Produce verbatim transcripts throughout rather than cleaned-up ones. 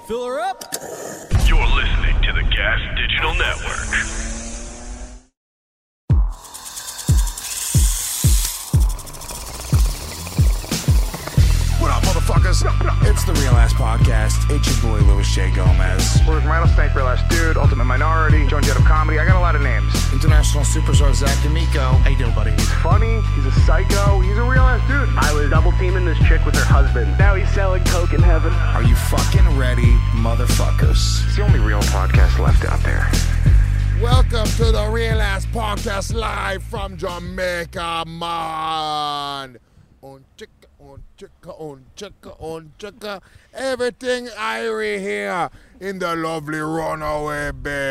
Fill her up. You're listening to the Gas Digital Network. What up, motherfuckers? It's the Real Ass Podcast. It's your boy, Louis J. Gomez. We're with Rattlesnake, Real Ass Dude, Ultimate Minority, Joan Jett of Comedy. I got a lot of names. International Superstar Zach D'Amico. How you doing, buddy? He's funny. He's a psycho. He's a real ass dude. I was double teaming this chick with her husband. Now he's selling coke in heaven. Are you fucking ready, motherfuckers? It's the only real podcast left out there. Welcome to the Real Ass Podcast live from Jamaica, man. On chicka, on chicka, on chicka, on chicka. Everything Irie here in the lovely Runaway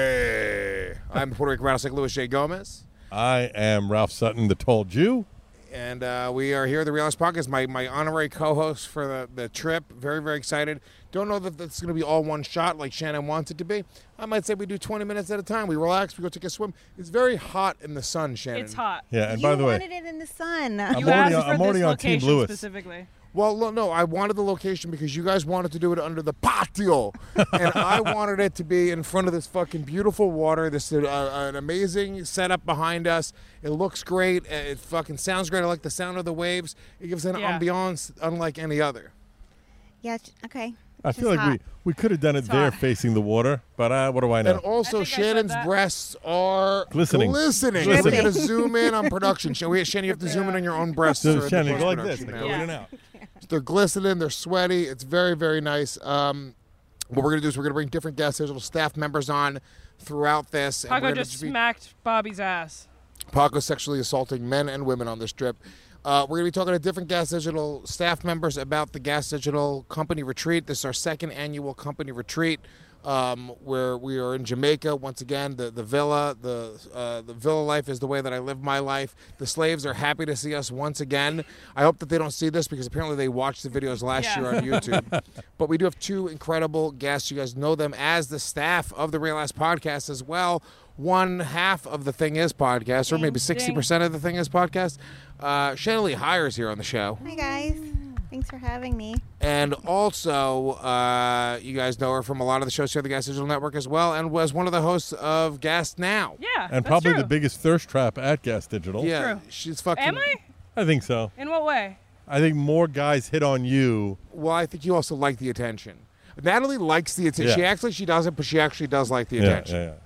Bay. I'm Puerto Rican Rattlesnake Louis J. Gomez. I am Ralph Sutton, the Tall Jew. And uh, we are here at the Real Ass Podcast. My, my honorary co-host for the, the trip. Very, very excited. Don't know that that's going to be all one shot like Shannon wants it to be. I might say we do twenty minutes at a time. We relax. We go take a swim. It's very hot in the sun, Shannon. It's hot. Yeah, and you by the way, wanted it in the sun. I'm You already, asked on, for I'm already this on Team location Lewis. specifically. Well, no, no, I wanted the location because you guys wanted to do it under the patio, and I wanted it to be in front of this fucking beautiful water. This is uh, an amazing setup behind us. It looks great. It fucking sounds great. I like the sound of the waves. It gives an Yeah. ambiance unlike any other. Yeah, okay. I It's feel just like we, hot. we could have done it It's there hot. facing the water, but uh, what do I know? And also, I think I said Shannon's that. breasts are Glistening. Glistening. Glistening. We're going to zoom in on production. Shall we, Shannon, you have to zoom in on your own breasts. So, for the Shannon, go like this. post-production Go now. in and out. They're glistening. They're sweaty. It's very, very nice. Um, what we're going to do is we're going to bring different Gas Digital staff members on throughout this. and we're Paco gonna just be- smacked Bobby's ass. Paco sexually assaulting men and women on this trip. Uh, we're going to be talking to different Gas Digital staff members about the Gas Digital Company Retreat. This is our second annual company retreat, um, where we are in Jamaica. Once again, the, the villa, the uh, the villa life is the way that I live my life. The slaves are happy to see us once again. I hope that they don't see this because apparently they watched the videos last Yeah. year on YouTube. But we do have two incredible guests. You guys know them as the staff of the Real Ass Podcast as well. One half of the Thing Is podcast, or maybe sixty percent of the Thing Is podcast. Uh, Shannon Lee Hires here on the show. Hi, guys. Thanks for having me. And also, uh, you guys know her from a lot of the shows here at the Gas Digital Network as well, and was one of the hosts of Gas Now. Yeah, And that's probably true. the biggest thirst trap at Gas Digital. Yeah, True. she's fucking. Am I? I think so. In what way? I think more guys hit on you. Well, I think you also like the attention. Natalie likes the attention. Yeah. She acts like she doesn't, but she actually does like the Yeah, attention. yeah, yeah.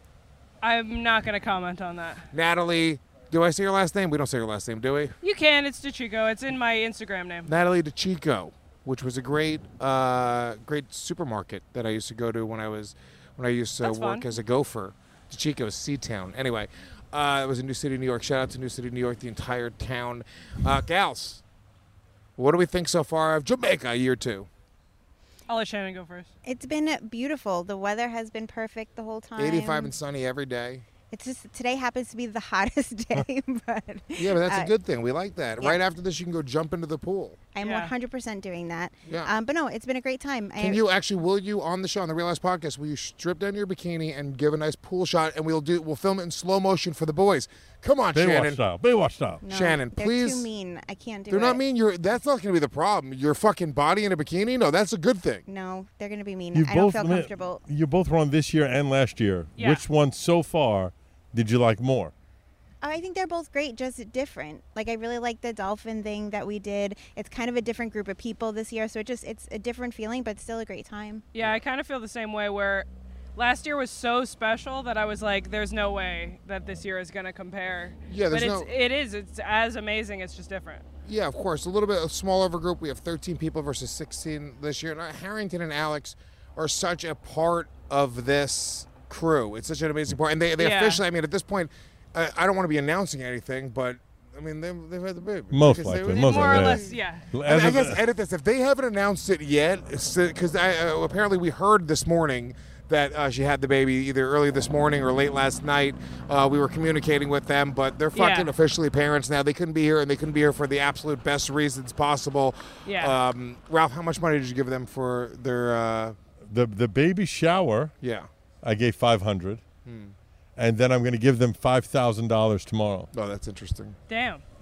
I'm not going to comment on that. Natalie, do I say your last name? We don't say your last name, do we? You can. It's DeChico. It's in my Instagram name. Natalie DeChico, which was a great, uh, great supermarket that I used to go to when I was, when I used to That's work fun. as a gopher. DeChico's Seatown. Anyway, uh, it was in New City, New York. Shout out to New City, New York, the entire town. Uh, gals, what do we think so far of Jamaica year two? I'll let Shannon go first. It's been beautiful. The weather has been perfect the whole time. eighty-five and sunny every day. It's just today happens to be the hottest day, but Yeah, but that's uh, a good thing. We like that. yeah. Right after this, you can go jump into the pool. I'm Yeah. one hundred percent doing that. Yeah. Um, but no, it's been a great time. Can I, you actually, will you, on the show, on the Real Ass Podcast, will you strip down your bikini and give a nice pool shot, and we'll do, we'll film it in slow motion for the boys. Come on, Baywatch Shannon. style. Baywatch style. No, Shannon, they're please. too mean. I can't do They're it. not mean. You're. That's not going to be the problem. Your fucking body in a bikini? No, that's a good thing. No, they're going to be mean. You I don't both feel ma- comfortable. You both were on this year and last year. Yeah. Which one so far did you like more? Oh, I think they're both great, just different. Like I really like the dolphin thing that we did. It's kind of a different group of people this year, so it just it's a different feeling, but still a great time. Yeah, I kind of feel the same way where last year was so special that I was like, there's no way that this year is going to compare. Yeah, there's but no. it's, it is. It's as amazing. It's just different. Yeah, of course. A little bit of smaller of a group. We have thirteen people versus sixteen this year. And uh, Harrington and Alex are such a part of this crew. It's such an amazing part. And they, they Yeah. officially, I mean, at this point, I, I don't want to be announcing anything, but I mean, they've, they've had the baby. Most Because they- likely, they- most More or likely, yeah. less, yeah. I, mean, As I of- guess edit this. If they haven't announced it yet, because I uh, apparently we heard this morning that uh, she had the baby either early this morning or late last night. Uh, we were communicating with them, but they're fucking Yeah. officially parents now. They couldn't be here, and they couldn't be here for the absolute best reasons possible. Yeah. Um, Ralph, how much money did you give them for their? Uh, The the baby shower, yeah. I gave five hundred, Hmm. and then I'm going to give them five thousand dollars tomorrow. Oh, that's interesting. Damn.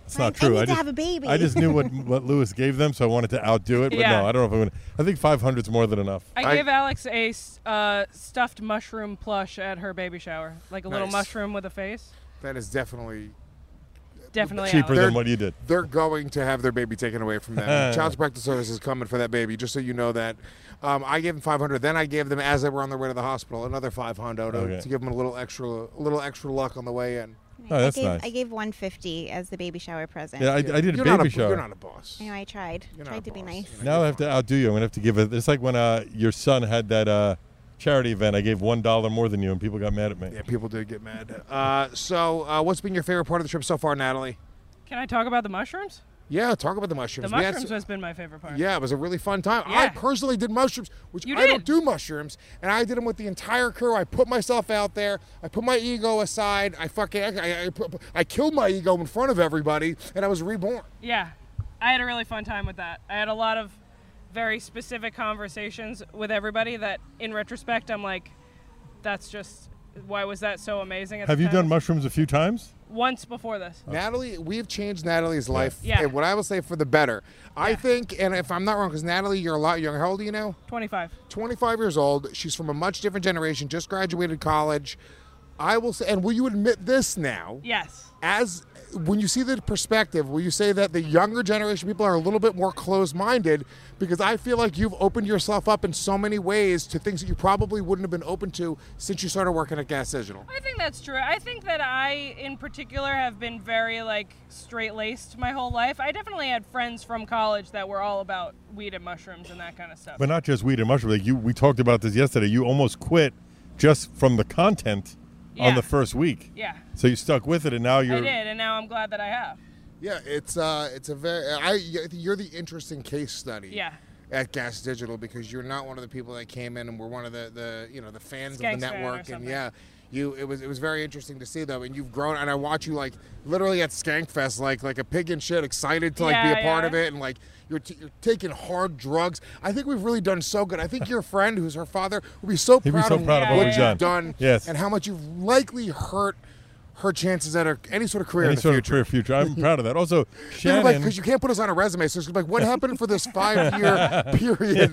It's I- not true. I need to just have a baby. I just knew what what Lewis gave them, so I wanted to outdo it. But Yeah. no, I don't know if I'm gonna. I think five hundred's more than enough. I, I- gave Alex a s- uh, stuffed mushroom plush at her baby shower, like a little Nice. mushroom with a face. That is definitely. Definitely Cheaper Alex. than what you did. They're going to have their baby taken away from them. Child Protective Service is coming for that baby, just so you know that. Um, I gave them five hundred. Then I gave them, as they were on their way to the hospital, another five hundred to, Okay. to give them a little extra, a little extra luck on the way in. Oh, that's I gave, nice. I gave one fifty as the baby shower present. Yeah, I, I did a you're baby not a, shower. You're not a boss. You know, I tried. You're not tried a to be boss. nice. You're not- Now I have to outdo you. I'm gonna have to give it. It's like when uh, your son had that uh, charity event. I gave one dollar more than you, and people got mad at me. Yeah, people did get mad. Uh, so, uh, what's been your favorite part of the trip so far, Natalie? Can I talk about the mushrooms? Yeah, talk about the The mushrooms. We had mushrooms s- has been my favorite part. Yeah, it was a really fun time. I Yeah. personally did mushrooms, which You I don't did. do mushrooms, and I did them with the entire crew. I put myself out there. I put my ego aside. I fucking I, I, put- I killed my ego in front of everybody, and I was reborn. Yeah, I had a really fun time with that. I had a lot of very specific conversations with everybody that, in retrospect, I'm like, that's just, why was that so amazing? At Have the you time? done mushrooms a few times? Once before this. Natalie, we've changed Natalie's life, Yeah. and what I will say for the better. I Yeah. think, and if I'm not wrong, because Natalie, you're a lot younger. How old are you now? twenty-five. twenty-five years old. She's from a much different generation. Just graduated college. I will say, and will you admit this now? Yes. As when you see the perspective, will you say that the younger generation people are a little bit more closed-minded? Because I feel like you've opened yourself up in so many ways to things that you probably wouldn't have been open to since you started working at Gas Digital. I think that's true. I think that I, in particular, have been very, like, straight-laced my whole life. I definitely had friends from college that were all about weed and mushrooms and that kind of stuff. But not just weed and mushrooms. Like you, we talked about this yesterday. You almost quit just from the content on Yeah. the first week. Yeah, So you stuck with it, and now you're. I did, and now I'm glad that I have. Yeah, it's uh, it's a very. I you're the interesting case study. Yeah. At Gas Digital, because you're not one of the people that came in and were one of the, the you know the fans Skanks of the fan or network, and something. yeah, you it was it was very interesting to see though, and you've grown, and I watch you like literally at Skankfest like like a pig in shit, excited to like be Yeah, a part yeah. of it, and like you're t- you're taking hard drugs. I think we've really done so good. I think your friend, who's her father, will be so He'd be proud so of proud of what what we've you've done. done, Yes. and how much you've likely hurt her chances at a, any sort of career any in the sort future. of career future. I'm proud of that. Also, Because Shannon. you can't put us on a resume, so it's like, what happened for this five-year period?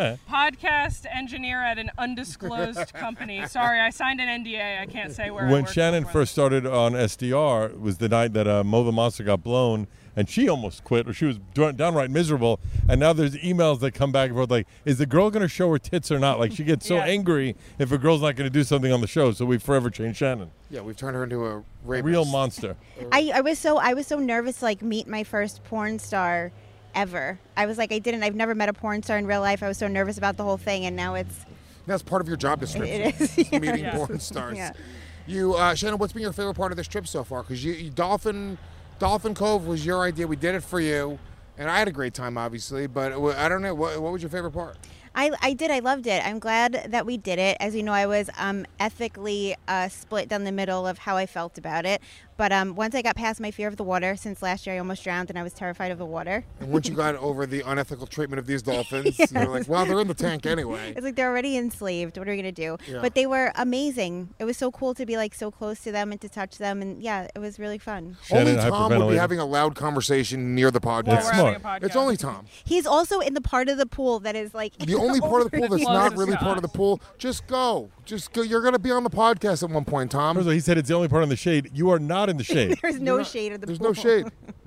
Podcast engineer at an undisclosed company. Sorry, I signed an N D A. I can't say where. I when worked Shannon before. first started on S D R, it was the night that uh, Mo the Monster got blown, and she almost quit, or she was down- downright miserable. And now there's emails that come back and forth, like, is the girl going to show her tits or not? Like, she gets so Yeah. angry if a girl's not going to do something on the show. So we forever changed Shannon. Yeah, we've turned her into a A rapist. real monster. I, I was so I was so nervous to like meet my first porn star ever. I was like I didn't I've never met a porn star in real life. I was so nervous about the whole thing, and now it's That's part of your job description. it is. Meeting Yeah. porn stars. Yeah. You, uh, Shannon, what's been your favorite part of this trip so far? Because you, you, Dolphin, Dolphin Cove was your idea. We did it for you, and I had a great time, obviously. But it wa- I don't know, what, what was your favorite part? I, I did. I loved it. I'm glad that we did it. As you know, I was um, ethically uh, split down the middle of how I felt about it. But um, once I got past my fear of the water, since last year I almost drowned and I was terrified of the water. And once you got over the unethical treatment of these dolphins, you're like, well, they're in the tank anyway. It's like they're already enslaved. What are we gonna do? Yeah. But they were amazing. It was so cool to be like so close to them and to touch them, and yeah, it was really fun. Only Shannon Tom would be hyperventilated. having a loud conversation near the podcast. While That's we're smart. having a podcast. It's only Tom. He's also in the part of the pool that is like The only part of the pool that's not Closest really to part of the us. pool. Just go. Just go. You're going to be on the podcast at one point, Tom. First of all, he said it's the only part in the shade. You are not in the shade. There's no You're not- shade of the There's pool. no shade.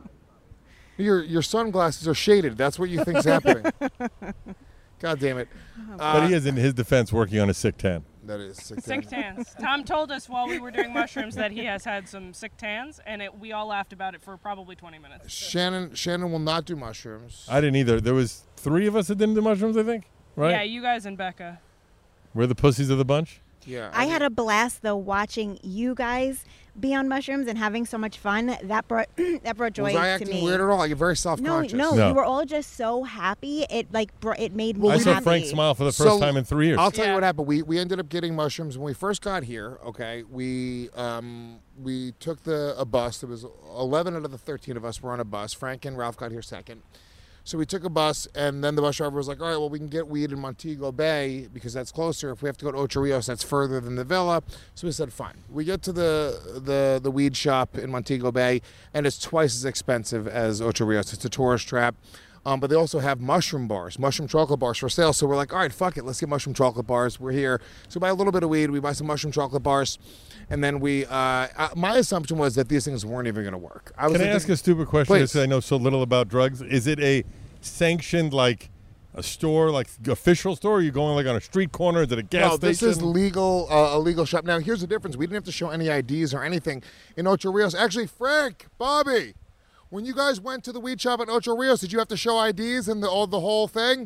Your your sunglasses are shaded. That's what you think's happening. God damn it. But he is, in his defense, working on a sick tan. That is sick. Sick tans. Tom told us while we were doing mushrooms that he has had some sick tans, and it, we all laughed about it for probably twenty minutes. Shannon Shannon will not do mushrooms. I didn't either. There was three of us that didn't do mushrooms, I think. Right? Yeah, you guys and Becca. We're the pussies of the bunch. Yeah. I had a blast though watching you guys be on mushrooms and having so much fun. That brought that brought joy Was I to acting me. weird at all? Like, you're very No, self-conscious. no, No. you were all just so happy. It like br- it made me Well, I we saw happy. Frank smile for the So, first time in three years. I'll tell you Yeah. what happened. We we ended up getting mushrooms when we first got here. Okay, we um we took the a bus. There was eleven out of the thirteen of us were on a bus. Frank and Ralph got here second. So we took a bus, and then the bus driver was like, all right, well, we can get weed in Montego Bay because that's closer. If we have to go to Ocho Rios, that's further than the villa. So we said, fine. We get to the, the, the weed shop in Montego Bay, and it's twice as expensive as Ocho Rios. It's a tourist trap. Um, but they also have mushroom bars, mushroom chocolate bars for sale. So we're like, all right, fuck it. Let's get mushroom chocolate bars. We're here. So we buy a little bit of weed. We buy some mushroom chocolate bars. And then we, uh, uh, my assumption was that these things weren't even going to work. I was Can I thinking, ask a stupid question? Please. Since I know so little about drugs. Is it a sanctioned, like, a store, like official store? Or are you going like on a street corner? Is it a gas No, station? this is legal, uh, a legal shop. Now, here's the difference. We didn't have to show any I Ds or anything in Ocho Rios. Actually, Frank, Bobby, when you guys went to the weed shop at Ocho Rios, did you have to show I Ds and the, all, the whole thing?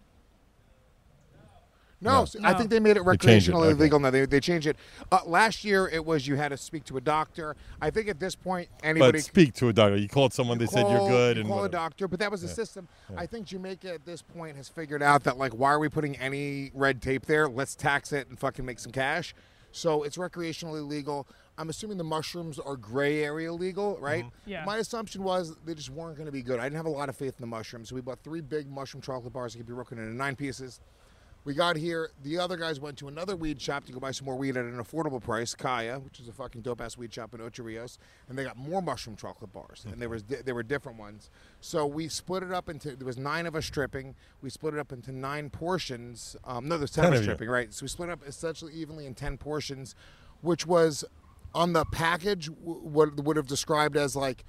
No, No. so I No. think they made it They changed it, recreationally okay. legal now. They, they changed it. Uh, last year, it was you had to speak to a doctor. I think at this point, anybody But speak to a doctor. You called someone, they said you're call- good. you and call a whatever. doctor, but that was the system. I think Jamaica at this point has figured out that, like, why are we putting any red tape there? Let's tax it and fucking make some cash. So it's recreationally legal. I'm assuming the mushrooms are gray area legal, right? Yeah. My assumption was they just weren't going to be good. I didn't have a lot of faith in the mushrooms, so we bought three big mushroom chocolate bars that could be broken into nine pieces. We got here. The other guys went to another weed shop to go buy some more weed at an affordable price, Kaya, which is a fucking dope-ass weed shop in Ocho Rios, and they got more mushroom chocolate bars, and there was there were different ones. So we split it up into, there was nine of us stripping. We split it up into nine portions. Um, no, there's ten, Ten of us of you. stripping, right? So we split it up essentially evenly in ten portions, which was on the package w- what would have described as like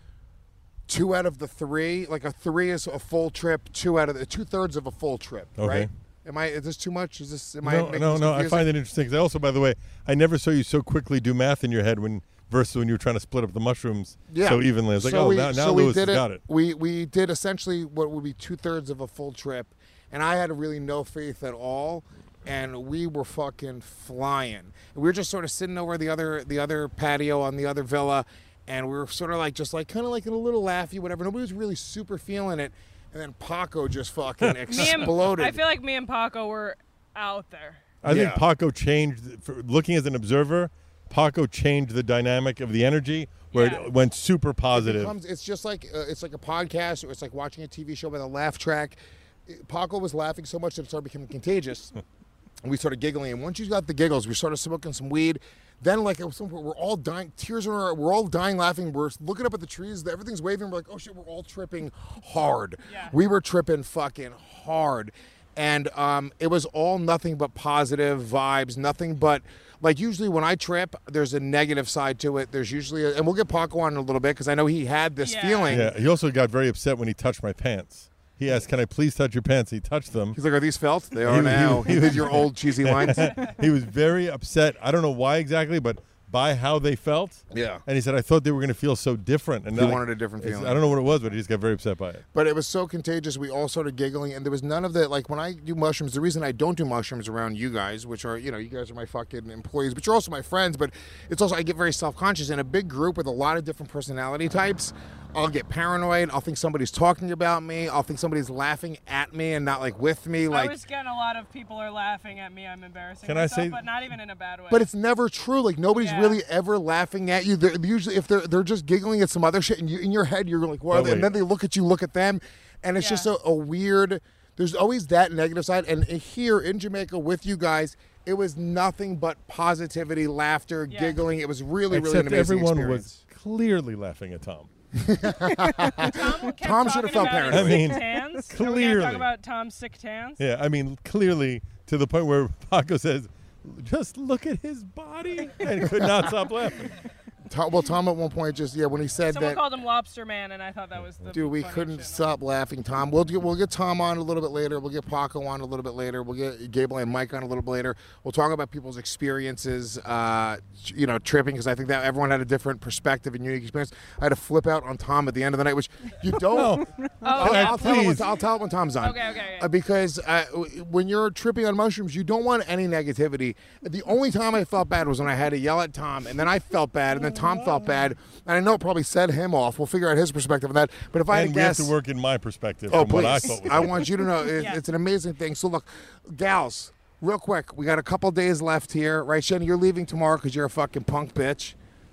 two out of the three. Like a three is a full trip, two out of the two thirds of a full trip, Okay. right? Am I? Is this too much? Is this? Am I? No, making no, this no. I confusing? find it interesting. 'Cause I also, by the way, I never saw you so quickly do math in your head when versus when you were trying to split up the mushrooms so evenly. I was like, So oh, we- now, now so we Lewis did has it, got it. We we did essentially what would be two thirds of a full trip, and I had really no faith at all, and we were fucking flying. We were just sort of sitting over the other the other patio on the other villa, and we were sort of like just like kind of like in a little laughy, whatever. Nobody was really super feeling it, and then Paco just fucking Me and, exploded. I feel like me and Paco were out there. I Yeah. think Paco changed, for looking as an observer, Paco changed the dynamic of the energy where Yeah. it went super It positive. becomes- it's just like uh, it's like a podcast, or it's like watching a T V show with a laugh track. It- Paco was laughing so much that it started becoming contagious, and we started giggling. And once you got the giggles, we started smoking some weed. Then, like, it was some point, we're all dying, tears in our, we're all dying laughing. We're looking up at the trees, everything's waving. We're like, oh shit, we're all tripping hard. Yeah. We were tripping fucking hard. And um, it was all nothing but positive vibes, nothing but, like, usually when I trip, there's a negative side to it. There's usually, a, and we'll get Paco on in a little bit because I know he had this Yeah. feeling. Yeah, he also got very upset when he touched my pants. He asked, "Can I please touch your pants?" He touched them. He's like, are these felt? They He are was- now. he He was- did your old cheesy lines. He was very upset. I don't know why exactly, but by how they felt. Yeah. And he said, "I thought they were going to feel so different." And He I- wanted a different it's- feeling. I don't know what it was, but he just got very upset by it. But it was so contagious. We all started giggling, and there was none of the, like, when I do mushrooms, the reason I don't do mushrooms around you guys, which are, you know, you guys are my fucking employees, but you're also my friends, but it's also, I get very self-conscious. In a big group with a lot of different personality types, I'll get paranoid. I'll think somebody's talking about me. I'll think somebody's laughing at me and not, like, with me. I Like, was getting a lot of people are laughing at me. I'm embarrassing Can I myself, say- but not even in a bad way. but it's never true. Like, nobody's Yeah. really ever laughing at you. They're usually, if they're they're just giggling at some other shit, and you, in your head you're like, "What?" are Oh, they? And wait. then they look at you, look at them, and it's Yeah. just a, a weird. There's always that negative side. And here in Jamaica with you guys, it was nothing but positivity, laughter, Yeah. giggling. It was really, really Except an amazing everyone experience. was clearly laughing at Tom. Tom, kept Tom talking should have felt about paranoid. his I mean, sick tans. Are we gonna clearly. talk about Tom's sick tans? Yeah, I mean, clearly to the point where Paco says, "Just look at his body," and could not stop laughing. Tom, well, Tom at one point just yeah when he said Someone that. called him Lobster Man, and I thought that was the Dude, we funniest couldn't shit. stop laughing, Tom. We'll get we'll get Tom on a little bit later. We'll get Paco on a little bit later. We'll get Gable and Mike on a little bit later. We'll talk about people's experiences, uh, you know, tripping, because I think that everyone had a different perspective and unique experience. I had to flip out on Tom at the end of the night, which you don't. Oh, I'll, yeah. I'll tell it when, Please. I'll tell it when Tom's on. Okay, okay, okay. Uh, because uh, w- when you're tripping on mushrooms, you don't want any negativity. The only time I felt bad was when I had to yell at Tom, and then I felt bad, and then Tom felt bad, and I know it probably set him off. We'll figure out his perspective on that. But if I had And to we have guess, to work in my perspective oh from what I please, thought was I want you to know it, Yeah. it's an amazing thing. So look, gals, real quick, we got a couple days left here, right? Shannon, you're leaving tomorrow because you're a fucking punk bitch.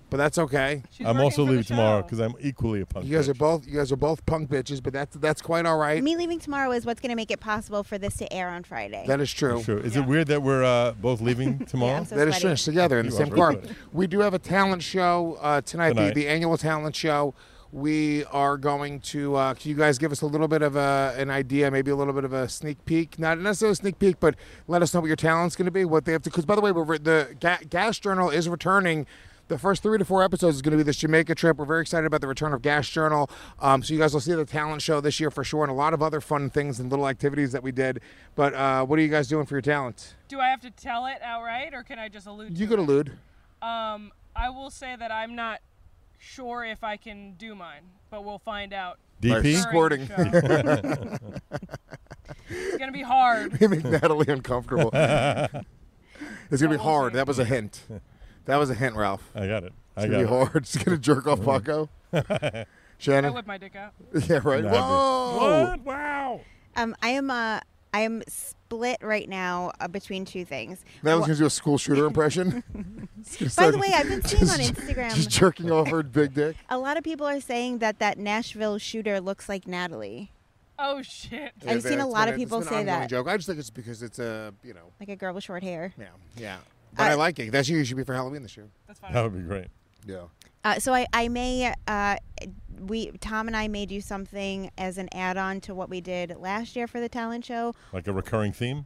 but that's okay. She's I'm working also for the leaving tomorrow show. because I'm equally a punk. You guys are bitch. both you guys are both punk bitches, but that's that's quite all right. Me leaving tomorrow is what's going to make it possible for this to air on Friday. That is true. Sure. Is Yeah. it weird that we're uh, both leaving tomorrow? I'm so That is sweaty. finished together in the You same are car. very sweaty. We do have a talent show uh, tonight, Tonight. The, the annual talent show. We are going to. Uh, can you guys give us a little bit of a, an idea, maybe a little bit of a sneak peek? Not necessarily a sneak peek, but let us know what your talent's going to be. What they have to. Because by the way, we're, re- the Ga- Gas Journal is returning. The first three to four episodes is going to be this Jamaica trip. We're very excited about the return of Gas Journal. Um, so you guys will see the talent show this year for sure, and a lot of other fun things and little activities that we did. But uh, what are you guys doing for your talent? Do I have to tell it outright, or can I just allude You to could it? allude. Um, I will say that I'm not sure if I can do mine, but we'll find out. D P? Nice. Squirting. during the show. It's gonna be hard. You make Natalie uncomfortable. It's gonna be we'll hard. see. That was a hint. That was a hint, Ralph. I got it. It's I gonna got be it. hard. It's gonna jerk off Paco. I Shannon. whip my dick out. Yeah, right. That'd be- Whoa. What? Wow. Um, I am uh, I am split right now uh, between two things. That was Wha- gonna do a school shooter impression. By the way, I've been seeing on Just Instagram, jerking off her big dick. a lot of people are saying that that Nashville shooter looks like Natalie, Oh shit. I've seen a It's lot been of people it's been an say ongoing that. Joke. I just think it's because it's a you know like a girl with short hair. yeah yeah. But I Uh, like it. That's you should be for Halloween this year. That's fine. That would be great. Yeah. Uh, so I, I may, uh, we Tom and I may do something as an add-on to what we did last year for the talent show. Like a recurring theme?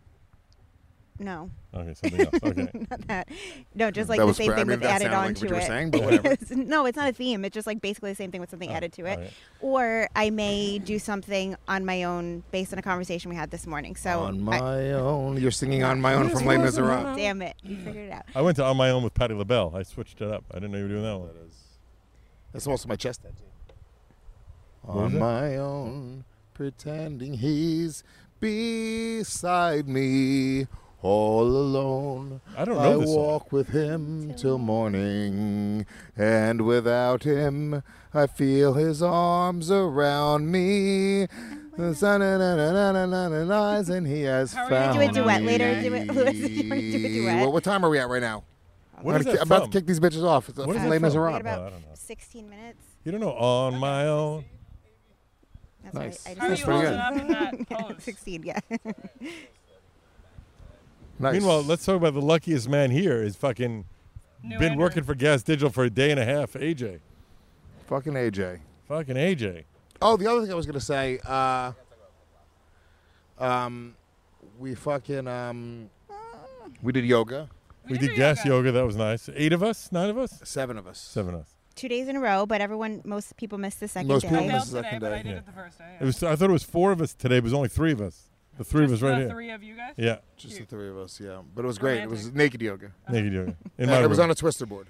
No, Okay, something else. Okay. not that. No, just like That the was same cra- I thing mean, with that added sounded on like what to you were it. saying, but whatever. No, it's not a theme. It's just like basically the same thing with something Oh, added to it. okay. Or I may do something on my own based on a conversation we had this morning. So On I- my own. You're singing On My Own from Les Miserables. damn it, you figured it out. I went to On My Own with Patti LaBelle. I switched it up. I didn't know you were doing that one. That's also my chest tattoo. What was On it? my own, pretending he's beside me, all alone. I don't know I this song. walk with him till morning, and without him, I feel his arms around me. The sun and eyes, and he has How are you found gonna do a duet me. later? Do it- Louis, do you wanna do a duet? Well, what time are we at right now? What I'm is about to- that I'm about from? to kick these bitches off. It's What from is Les that from? We Miserables. had about Oh, I don't know. sixteen minutes. You don't know On My Own? That's Nice. right. How are That's you pretty holding good. up in that pose? sixteen, yeah. Nice. Meanwhile, let's talk about the luckiest man here is fucking New been Andrew. working for Gas Digital for a day and a half, A J. Fucking A J. Fucking A J. Oh, the other thing I was gonna say, uh, um, we fucking um, we did yoga. We do did gas yoga. yoga. That was nice. Eight of us? Nine of us? Seven of us. Seven of us. Two days in a row, but everyone, most people missed the second Most day. people I missed failed the today, second but day. I did Yeah. it the first day. It was. I thought it was four of us today. It was only three of us. The three of us Just right the here. three of you guys? Yeah. Just the three of us, yeah. But it was great. It was Romantic. naked yoga. Naked yoga. In Uh, my it was room. on a twister board.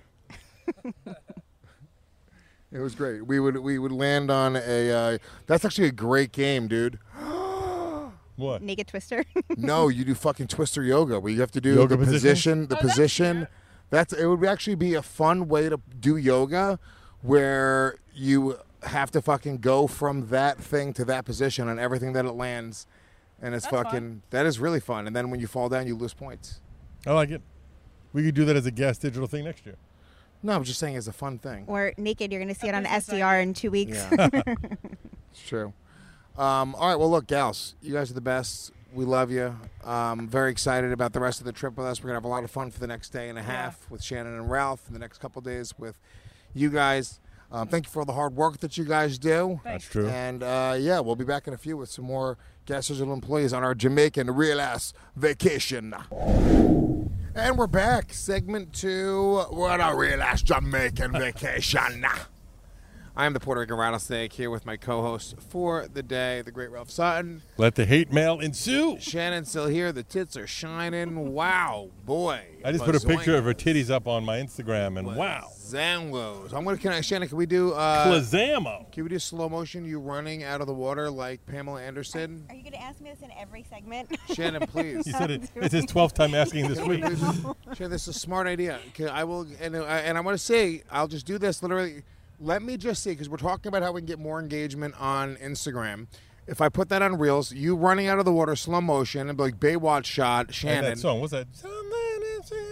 It was great. We would we would land on a. Uh, that's actually a great game, dude. What? Naked Twister. No, you do fucking twister yoga where you have to do Yoga the position? position, the Oh, that's position. cute. That's it would actually be a fun way to do yoga where you have to fucking go from that thing to that position on everything that it lands. And it's That's fucking fun. that is really fun. And then when you fall down you lose points. I like it. We could do that as a Gas Digital thing next year. No, I'm just saying it's a fun thing. Or naked, you're going to see it on business S D R in two weeks. Yeah. It's true. Um, all right, well, look, gals, you guys are the best. We love you. Um, very excited about the rest of the trip with us. We're going to have a lot of fun for the next day and a half with Shannon and Ralph, and the next couple days with you guys. Um, thank you for all the hard work that you guys do. That's true. And, uh, yeah, we'll be back in a few with some more Gas Digital employees on our Jamaican real-ass vacation. And we're back. Segment two. We're on a real-ass Jamaican vacation. I am the Puerto Rican Rattlesnake here with my co-host for the day, the great Ralph Sutton. Let the hate mail ensue. Shannon's still here. The tits are shining. Wow, boy. I just put a picture of her titties up on my Instagram, and wow. Zanglos. I'm gonna. Can I, Shannon? Can we do? Uh, Klazamo. can we do slow motion? You running out of the water like Pamela Anderson? Are you going to ask me this in every segment? Shannon, please. He said it. It's his twelfth time asking this week. Shannon, this is a smart idea. Okay, I will, and I, and I want to say, I'll just do this literally. Let me just see, because we're talking about how we can get more engagement on Instagram. If I put that on Reels, you running out of the water, slow motion, and be like Baywatch shot, And Shannon. that song, what's that?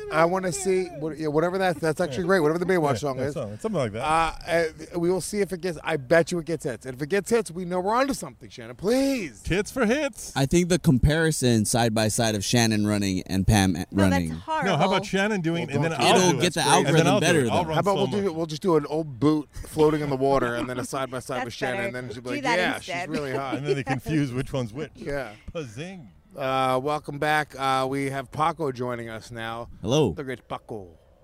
I want to see what, yeah, whatever that. That's actually great. Whatever the Baywatch Yeah, song yeah, is, something, something like that. Uh, uh, we will see if it gets. I bet you it gets hits. And if it gets hits, we know we're onto something. Shannon, please. Tits for hits. I think the comparison side by side of Shannon running and Pam No, running. that's horrible. No, how about Shannon doing it, Well, and then don't I'll do It'll do it. get the That's great. And then algorithm I'll do better it. I'll though. run How about slow we'll do motion. we'll just do an old boot floating in the water and then a side by side with That's Shannon, better. and then she'll be Do like, that "Yeah, instead." she's really hot." And then they confuse which one's which. Yeah. Pazing. Uh, welcome back. Uh, we have Paco joining us now. Hello. The great Paco.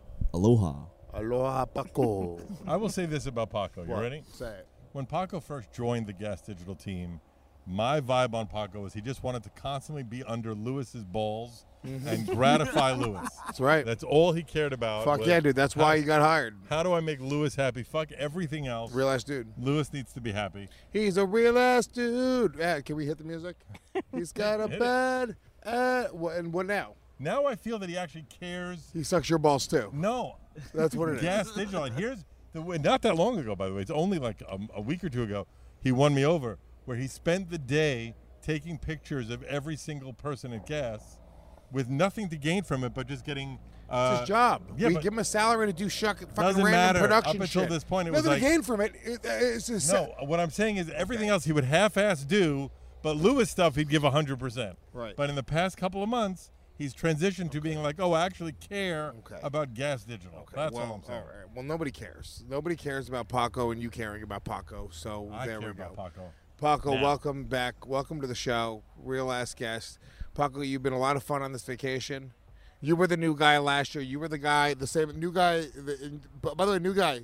Aloha. Aloha, Paco. I will say this about Paco. You What? ready? Say it. When Paco first joined the Gas Digital team, my vibe on Paco was he just wanted to constantly be under Lewis's balls and gratify Lewis. That's right. That's all he cared about. Fuck was yeah, dude. That's why how- you got hired. How do I make Lewis happy? Fuck everything else. Real ass dude. Lewis needs to be happy. He's a real ass dude. Yeah, can we hit the music? He's got a Hit it. bad. Uh, what, and what now? Now I feel that he actually cares. He sucks your balls too. No. That's what it is. Gas Digital. And here's the way, not that long ago, by the way. It's only like a, a week or two ago. He won me over, where he spent the day taking pictures of every single person at Gas, with nothing to gain from it, but just getting. Uh, It's his job. Yeah, we but give him a salary to do shuck, fucking Doesn't random matter. production Up until shit. this point, it Nothing was to like- gain from it. it it's just no, what I'm saying is everything else he would half-ass do, but Lewis stuff he'd give one hundred percent. Right. But in the past couple of months, he's transitioned to being like, oh, I actually care Okay. about Gas Digital. Okay, That's well, all I'm saying. all right. Well, nobody cares. Nobody cares about Paco and you caring about Paco. So I there care we go. about Paco. Paco, Now. welcome back. Welcome to the show. Real ass guest. Paco, you've been a lot of fun on this vacation. You were the new guy last year. You were the guy, the same new guy. The, by the way, new guy.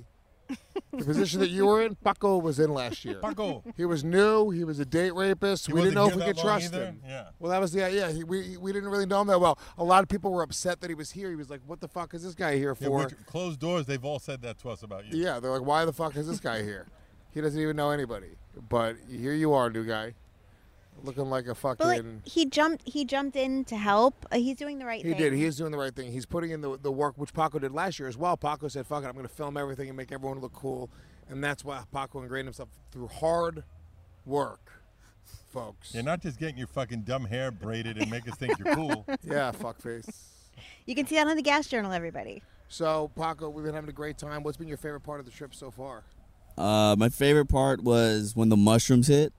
The position that you were in, Paco was in last year. Paco. He was new. He was a date rapist. He we didn't know if wasn't we here could that long trust either? him. Yeah. Well, that was the yeah. He, we we didn't really know him that well. A lot of people were upset that he was here. He was like, "What the fuck is this guy here Yeah, for?" which, closed doors, they've all said that to us about you. Yeah, they're like, "Why the fuck is this guy here? He doesn't even know anybody." But here you are, new guy, looking like a fucking. But like, he jumped. He jumped in to help. Uh, he's doing the right He thing. did. He is doing the right thing. He's putting in the, the work, which Paco did last year as well. Paco said, fuck it, I'm going to film everything and make everyone look cool. And that's why Paco ingrained himself through hard work, folks. You're not just getting your fucking dumb hair braided and make us think you're cool. Yeah, fuckface. You can see that on the Gas Journal, everybody. So, Paco, we've been having a great time. What's been your favorite part of the trip so far? Uh, my favorite part was when the mushrooms hit.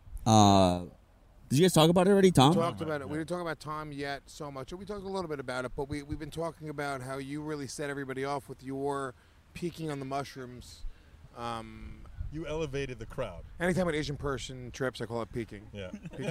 Uh, did you guys talk about it already, Tom? We talked about it. We didn't talk about Tom yet so much. We talked a little bit about it, but we, we've been talking about how you really set everybody off with your peaking on the mushrooms. Um, You elevated the crowd. anytime an Asian person trips, I call it peaking. Yeah.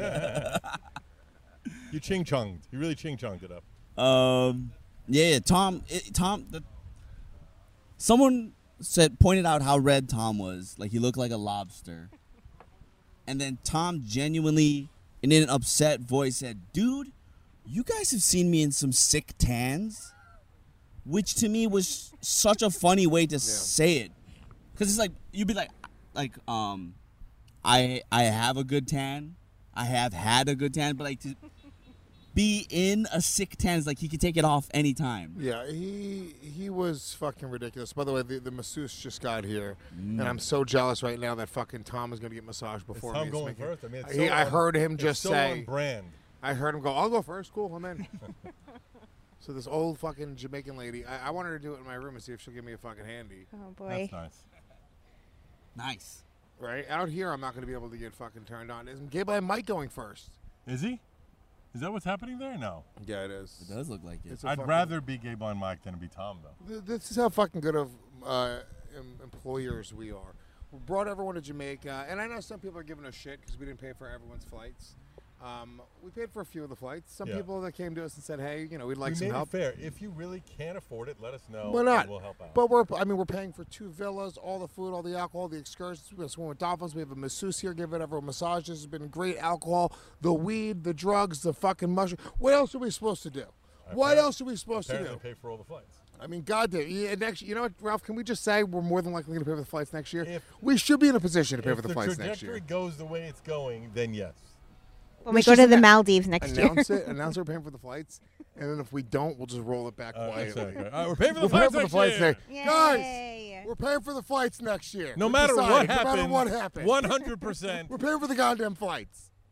You ching-chonged. You really ching-chonged it up. Um, yeah, yeah, Tom. It, Tom. The, someone said pointed out how red Tom was. Like he looked like a lobster. And then Tom genuinely, in an upset voice, said, "Dude, you guys have seen me in some sick tans," which to me was such a funny way to say it, because it's like you'd be like, like um, I I have a good tan, I have had a good tan, but like to be in a sick tan is like he could take it off anytime. Yeah, he he was fucking ridiculous. By the way, the, the masseuse just got here, and I'm so jealous right now that fucking Tom is going to get massaged before Tom me. It's going making- first? I mean, it's he, so I on- heard him it's just so say, on brand. I heard him go, I'll go first. Cool, I'm in. So this old fucking Jamaican lady, I, I want her to do it in my room and see if she'll give me a fucking handy. Oh boy. That's nice. Nice. Right? Out here, I'm not going to be able to get fucking turned on. Is Gabe and Mike going first? Is he? Is that what's happening there? No. Yeah, it is. It does look like it. It's a I'd fucking- rather be Gay Blind Mike than be Tom, though. Th- This is how fucking good of uh, em- employers we are. We brought everyone to Jamaica, and I know some people are giving us shit because we didn't pay for everyone's flights. Um, we paid for a few of the flights. Some Yeah. people that came to us and said, "Hey, you know, we'd like we some made help." it fair. If you really can't afford it, let us know. Why not? And we'll help out. But we're, I mean, we're paying for two villas, all the food, all the alcohol, the excursions. We're going to swim with dolphins. We have a masseuse here giving everyone massages. It's been great alcohol, the weed, the drugs, the fucking mushroom. What else are we supposed to do? What Apparently- else are we supposed to Apparently do? pay for all the flights. I mean, goddamn. Yeah, next, you know what, Ralph? Can we just say we're more than likely going to pay for the flights next year? If- we should be in a position to pay If for the, the flights next trajectory year. goes the way it's going, then yes. When we Let's go just to the annou- Maldives next year. Announce it. Announce we're paying for the flights, and then if we don't, we'll just roll it back Uh, quietly. exactly. All right, we're paying for the We're paying flights for the next flights year. next Yay. Guys, we're paying for the flights next year. No We matter decided, what no happens, matter what happens, one hundred percent. we're paying for the goddamn flights.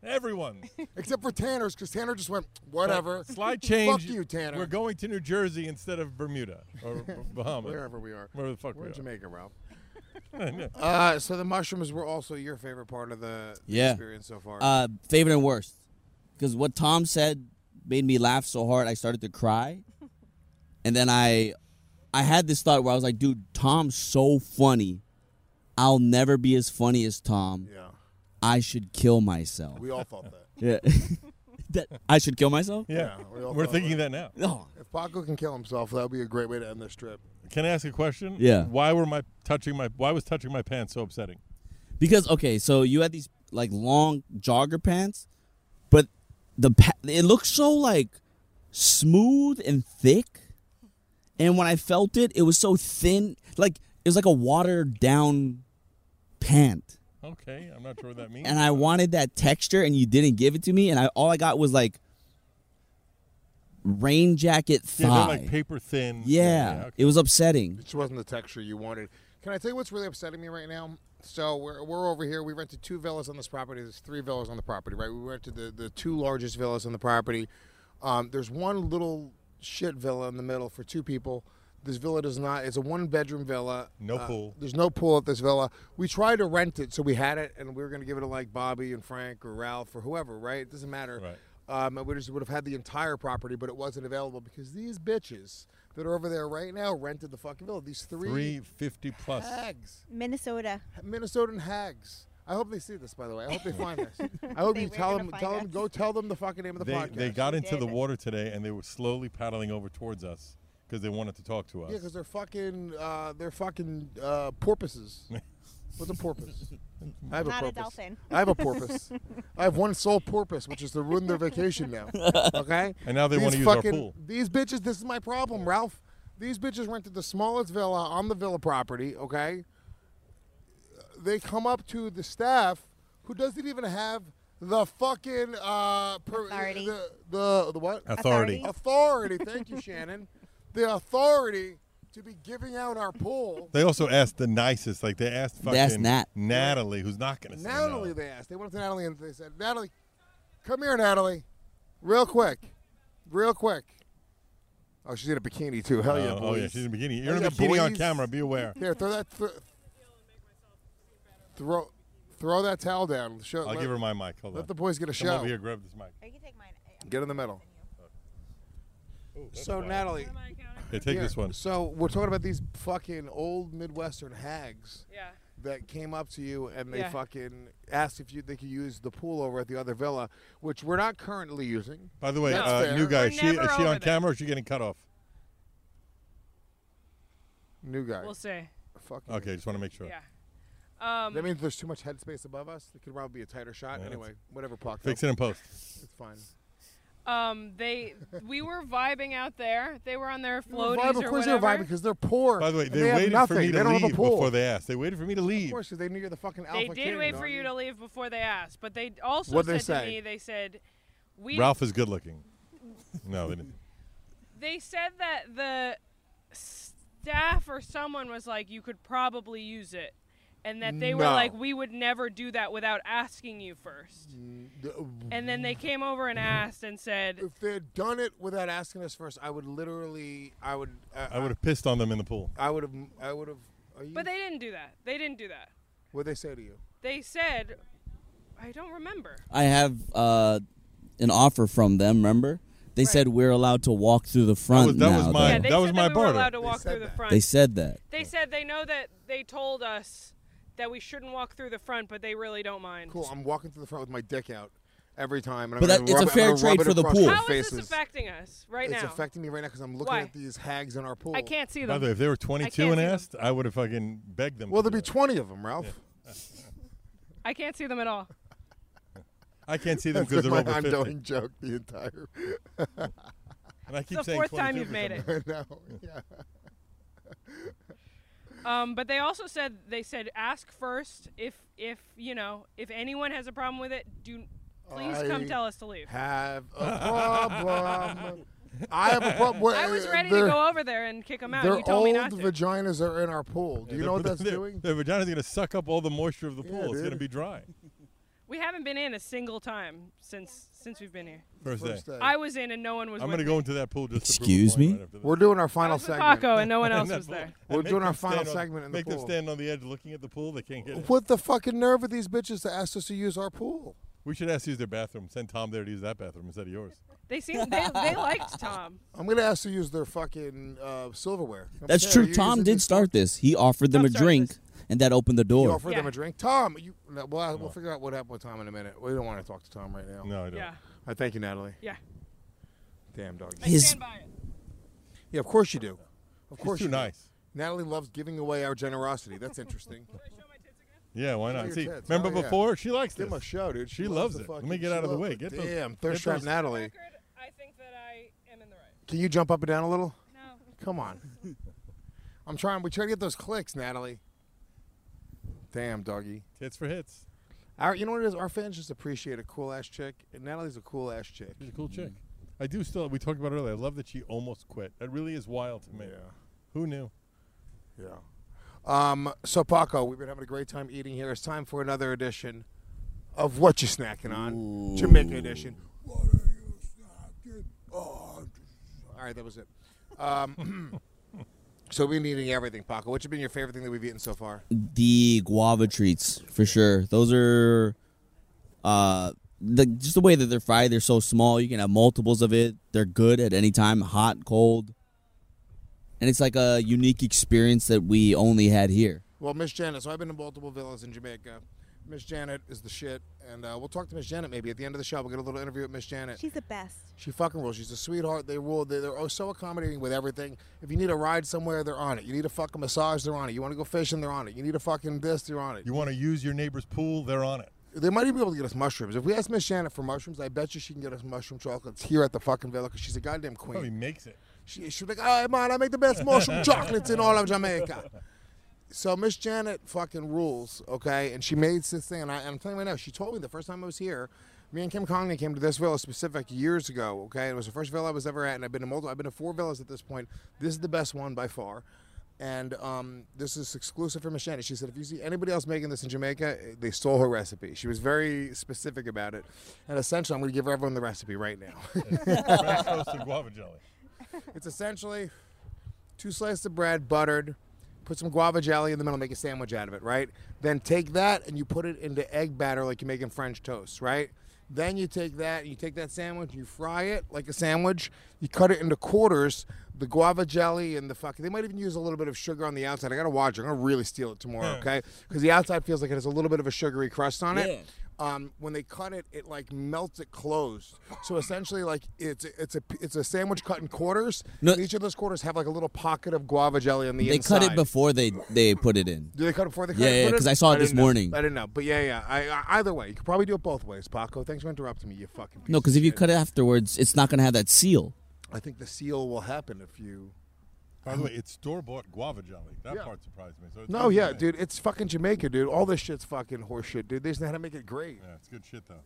Everyone's. Except for Tanner's, because Tanner just went, whatever. Slide change. Fuck you, Tanner. We're going to New Jersey instead of Bermuda or Bahamas. Wherever we are. Where the fuck We're we in are. Jamaica, Ralph. uh, so the mushrooms were also your favorite part of the, the Yeah. experience so far. Uh, favorite and worst. Because what Tom said made me laugh so hard I started to cry. And then I I had this thought where I was like, dude, Tom's so funny. I'll never be as funny as Tom. yeah. I should kill myself. We all thought that. Yeah. that I should kill myself? Yeah, Yeah, we all we're thought thinking that now. No. If Paco can kill himself, that would be a great way to end this trip. Can I ask a question? Yeah. Why were my touching my Why was touching my pants so upsetting? Because okay, so you had these like long jogger pants, but the pa- it looked so like smooth and thick, and when I felt it, it was so thin, like it was like a watered down pant, Okay, I'm not sure what that means. and I wanted that texture, and you didn't give it to me, and I all I got was like rain jacket yeah, thigh. they're like paper thin. Yeah, okay. it was upsetting. It wasn't the texture you wanted. Can I tell you what's really upsetting me right now? So we're, we're over here. We rented two villas on this property. There's three villas on the property, right? We rented the, the two largest villas on the property. Um, there's one little shit villa in the middle for two people. This villa does not. It's a one-bedroom villa. No Uh, pool. There's no pool at this villa. We tried to rent it, so we had it, and we were going to give it to like Bobby and Frank or Ralph or whoever, right? It doesn't matter. Right. Um, and we just would have had the entire property, but it wasn't available because these bitches that are over there right now rented the fucking villa. These three, Three fifty plus. hags, Minnesota. Minnesotan hags. I hope they see this, by the way. I hope they find this. I hope They you were tell gonna them, find tell us. them, go tell them the fucking name of the They podcast. they got They into the did. water today and they were slowly paddling over towards us because they wanted to talk to us. Yeah, because they're fucking, uh, they're fucking uh, porpoises. What's a porpoise? I have Not a a porpoise. dolphin. I have a porpoise. I have one sole porpoise, which is to ruin their vacation now. Okay? And now they These wanna use our fucking- pool. These bitches, this is my problem, Ralph. These bitches rented the smallest villa on the villa property, okay? They come up to the staff who doesn't even have the fucking uh per, Authority. The, the the what? Authority. Authority. Thank you, Shannon. The authority to be giving out our pool. They also asked the nicest, like they asked fucking They asked Nat. Natalie, who's not going to say Natalie, no. they asked. They went up to Natalie and they said, Natalie, come here, Natalie. Real quick. Real quick. Oh, she's in a bikini, too. Hell yeah, Oh, boys. oh, yeah, she's in a bikini. You're Hell in yeah, a bikini on boys. camera. Be aware. Here, throw that. Th- throw, throw that towel down. Show, I'll let, give her my mic. Hold let on. the boys get a Come show. over here, grab this mic. Or you can take mine. Get in the middle. Ooh, that's So, fine. Natalie. Okay, take here, this one. So, we're talking about these fucking old Midwestern hags Yeah. that came up to you and they Yeah. fucking asked if you they could use the pool over at the other villa, which we're not currently using. By the way, That's uh, fair. new guy, We're is she, never is she over on there. camera or is she getting cut off? New guy. We'll see. Fuck you. Okay, just want to make sure. Yeah. Um, That means there's too much headspace above us. It could probably be a tighter shot. Yeah, Anyway, whatever, Paco. Fix it in post. It's fine. um, they, we were vibing out there. They were on their They were floaties vibing- or of course they're whatever. vibing because they're poor. By the way, and they, they have waited nothing. for me They to don't have a leave pool. before they asked. They waited for me to Of leave. course, because they knew you're the fucking They alpha did king, wait don't for you you to leave before they asked, but they also What'd they said to say? me, they said, we. Ralph is good looking. No, they didn't. They said that the staff or someone was like, you could probably use it. And that they were No. like, we would never do that without asking you first. And then they came over and asked and said, If they had done it without asking us first, I would literally, I would, uh, I would have pissed on them in the pool. I would have, I would have. Are you? but they didn't do that. They didn't do that. What'd they say to you? They said, I don't remember. I have uh, an offer from them. Remember, they Right. said we're allowed to walk through the front was- that now. was though. my- Yeah, they that was said my that we were barter. allowed to They walk said through the that. front. They said that. They said they know that they told us that we shouldn't walk through the front, but they really don't mind. Cool. I'm walking through the front with my dick out every time, and But I'm that- gonna it's a rub it- fair I'm gonna trade rub it for the across pool. their How is faces. this affecting us right It's now? affecting me right now because I'm looking Why? at these hags in our pool. I can't see By them. the way, if they were I twenty-two can't and see them. asked, I would have fucking begged them. Well, to there'd be do twenty of them, Ralph. I can't see them at all. it. I can't see them That's because they're my over fifty. ongoing joke the entire. And I keep It's the saying fourth time twenty-two you've for made some it. no, yeah. Um, but they also said they said ask first if if you know if anyone has a problem with it. Do please come I tell us to leave. Have a problem. I have a problem. With, I was ready to their- go over there and kick them out. Their You told me old not to. vaginas are in our pool. Do you know what that's their, doing? Their vagina's going to suck up all the moisture of the Yeah, pool. it's going to dude. be dry. We haven't been in a single time since since we've been here. First day. First day. I was in and no one was I'm with going to me. go into that pool just Excuse to prove a point me? right after this. We're doing our I final was with segment. Paco and no one In else that was pool. there. And We're make doing our them final stand on- segment in the Make them pool. stand on the edge looking at the pool. They can't get it. What the fucking nerve of these bitches to ask us to use our pool? We should ask to use their bathroom. Send Tom there to use that bathroom instead of yours. They seem they, they liked Tom. I'm gonna ask to use their fucking uh, silverware. I'm That's saying, true. are you Tom using did this- start this. He offered them Tom a started drink, this. and that opened the You door. offered them Yeah. a drink, Tom. You, no, we'll, we'll figure out what happened with Tom in a minute. We don't want to talk to Tom right now. No, I don't. Yeah. I thank you, Natalie. Yeah. Damn dog. I His- stand by it. Yeah, of course you do. Of She's course too you do. nice. Natalie loves giving away our generosity. That's interesting. Can I show my tits again? Yeah, why Show not? your See, tits. remember Oh, yeah. before? She likes Give this. him a show, dude. She loves loves the it. Let fucking- me get she out of the loves way. it. Get those- Damn, get thirst trap those- Natalie. Record, I think that I am in the right. Can you jump up and down a little? No. Come on. I'm trying. We try to get those clicks, Natalie. Damn, doggy. Tits for hits. Our, you know what it is? Our fans just appreciate a cool ass chick, and Natalie's a cool ass chick. She's a cool chick. I do still. We talked about it earlier. I love that she almost quit. That really is wild to me. Yeah. Who knew? Yeah. Um. So Paco, we've been having a great time eating here. It's time for another edition of What You Snacking On, Jamaica edition. What are you snacking on? All right, that was it. Um. So we've been eating everything, Paco. What's been your favorite thing that we've eaten so far? The guava treats, for sure. Those are, uh, the just the way that they're fried. They're so small. You can have multiples of it. They're good at any time, hot, cold, and it's like a unique experience that we only had here. Well, Miss Janet. So I've been to multiple villas in Jamaica. Miss Janet is the shit, and uh, we'll talk to Miss Janet maybe at the end of the show. We'll get a little interview with Miss Janet. She's the best. She fucking rules. She's a sweetheart. They rule. They, they're oh, so accommodating with everything. If you need a ride somewhere, they're on it. You need a fucking massage, they're on it. You want to go fishing, they're on it. You need a fucking this, they're on it. You want to use your neighbor's pool? They're on it. They might even be able to get us mushrooms. If we ask Miss Janet for mushrooms, I bet you she can get us mushroom chocolates here at the fucking villa because she's a goddamn queen. Probably makes it. She, she'll be like, oh, man, I make the best mushroom chocolates in all of Jamaica. So Miss Janet fucking rules, okay? And she made this thing, and, I, and I'm telling you right now, she told me the first time I was here, me and Kim Conley came to this villa specific years ago, okay? It was the first villa I was ever at, and I've been to multiple, I've been to four villas at this point. This is the best one by far. And um, this is exclusive for Miss Janet. She said, if you see anybody else making this in Jamaica, they stole her recipe. She was very specific about it. And essentially, I'm going to give everyone the recipe right now. Fresh toasted guava jelly. It's essentially two slices of bread, buttered, put some guava jelly in the middle, make a sandwich out of it, right? Then take that and you put it into egg batter like you're making French toast, right? Then you take that and you take that sandwich, you fry it like a sandwich, you cut it into quarters, the guava jelly and the fucking, they might even use a little bit of sugar on the outside. I gotta watch it. I'm gonna really steal it tomorrow, okay? Because the outside feels like it has a little bit of a sugary crust on it. Yeah. Um, when they cut it, it like melts it closed. So essentially, like it's it's a it's a sandwich cut in quarters. No- and each of those quarters have like a little pocket of guava jelly on the They inside. cut it before they they put it in. Do they cut it before they cut Yeah, it? yeah, Put it? 'cause I saw it this didn't know. morning. I didn't know, but yeah, yeah. I, I, either way, you could probably do it both ways, Paco. Thanks for interrupting me, you fucking. Piece No, because of if you shit. cut it afterwards, it's not gonna have that seal. I think the seal will happen if you. By the way, it's store-bought guava jelly. That Yeah. part surprised me. So it's No, good yeah, to me. dude, it's fucking Jamaica, dude. All this shit's fucking horse shit, dude. They just know how to make it great. Yeah, it's good shit though.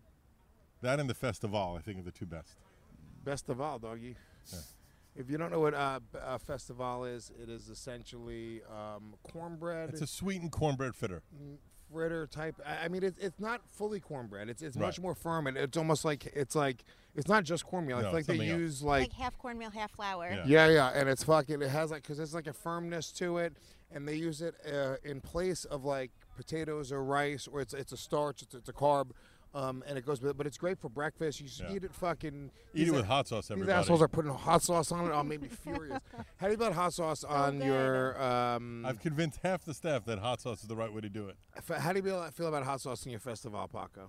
That and the Festival, I think, are the two best. Best of all, doggy. Yeah. If you don't know what uh, b- uh, festival is, it is essentially um, cornbread. It's a sweetened cornbread fritter. fritter type. I I mean, it's it's not fully cornbread. It's it's Right. much more firm, and it's almost like it's like it's not just cornmeal. I No, feel like they something else. use Like, like, half cornmeal, half flour. Yeah. yeah, yeah, and it's fucking. It has like because it's like a firmness to it, and they use it uh, in place of like potatoes or rice, or it's it's a starch, it's, it's a carb. Um, and it goes with it, but it's great for breakfast. You should Yeah. eat it fucking. Eat these it with a- hot sauce, These everybody. assholes are putting hot sauce on it. Oh, it made me furious. How do you put hot sauce on good. your? Um, I've convinced half the staff that hot sauce is the right way to do it. f- how do you feel, feel about hot sauce in your festival, Paco?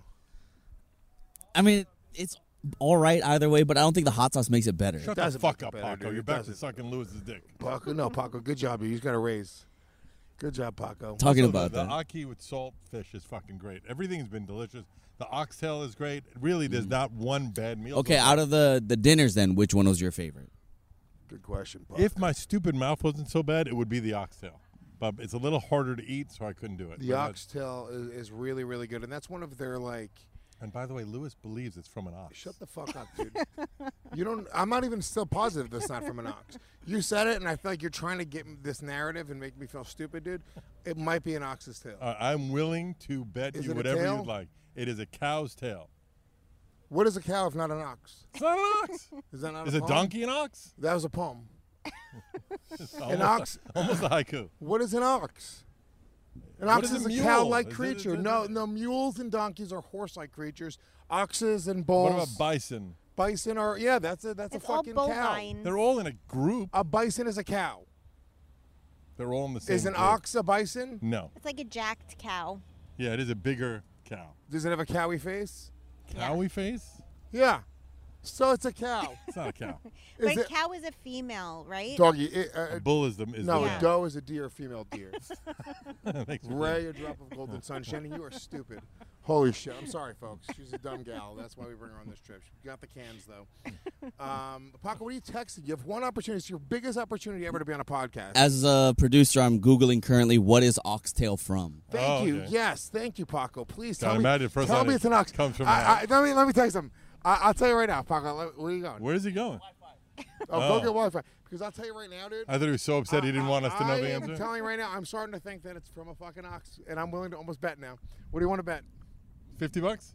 I mean, it's all right either way, but I don't think the hot sauce makes it better. Shut the doesn't fuck make it up, better, Paco. dude. You're It back to doesn't. sucking Lewis's dick. Paco, no, Paco. Good job, dude. You got a raise. Good job, Paco. Talking Also, about the, that. the aki with salt fish is fucking great. Everything's been delicious. The oxtail is great. Really, there's not one bad meal. Mm. Okay, so far. out of the the dinners, then which one was your favorite? Good question, Paco. If my stupid mouth wasn't so bad, it would be the oxtail. But it's a little harder to eat, so I couldn't do it. the But that's- oxtail is, is really, really good, and that's one of their like. And by the way, Lewis believes it's from an ox. Shut the fuck up, dude. You don't. I'm not even still positive that's not from an ox. You said it, and I feel like you're trying to get m- this narrative and make me feel stupid, dude. It might be an ox's tail. Uh, I'm willing to bet Is you it a whatever tail? you'd like. It is a cow's tail. What is a cow if not an ox? It's not an ox. Is that not Is a a poem? donkey an ox? That was a poem. It's An almost ox. A, almost a haiku. What is an ox? An What ox is a is a mule? cow-like Is it- creature. is it- no, no, mules and donkeys are horse-like creatures. Oxes and What bulls. about bison? Bison are yeah. That's a that's It's a all fucking cow. bovine. They're all in a group. A bison is a cow. They're all in the same Is an group. ox a bison? No. It's like a jacked cow. Yeah, it is a bigger cow. Does it have a cowy face? Yeah. Cowy face? Yeah. So it's a cow. It's not a cow. But Is a it cow is a female, right? doggy? It, uh, A bull is the is no, the a male. doe is a deer, female deer. Thanks for Ray, a drop of golden sunshine, and you are stupid. Holy shit! I'm sorry, folks. She's a dumb gal. That's why we bring her on this trip. She got the cans though. Um, Paco, what are you texting? You have one opportunity. It's your biggest opportunity ever to be on a podcast. As a producer, I'm Googling currently what is oxtail from. Thank Oh, you. okay. Yes, thank you, Paco. Please God, tell me. imagine first tell line me is- it's an ox. comes from I, that. I, let me let me tell you something. I, I'll tell you right now, Paco. let- Where are you going? Where is he going? Oh, Oh. go get Wi-Fi. Because I'll tell you right now, dude. I thought he was so upset he didn't want us to know I the am answer. telling you right now, I'm starting to think that it's from a fucking ox, and I'm willing to almost bet now. What do you want to bet? Fifty bucks?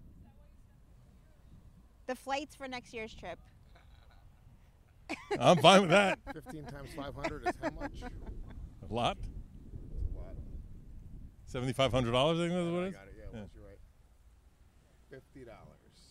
The flights for next year's trip. I'm fine with that. Fifteen times five hundred is how much? A lot. A lot. Seventy-five hundred dollars. I think that's what I it is. got it. Yeah, Yeah. once you're right. Fifty dollars.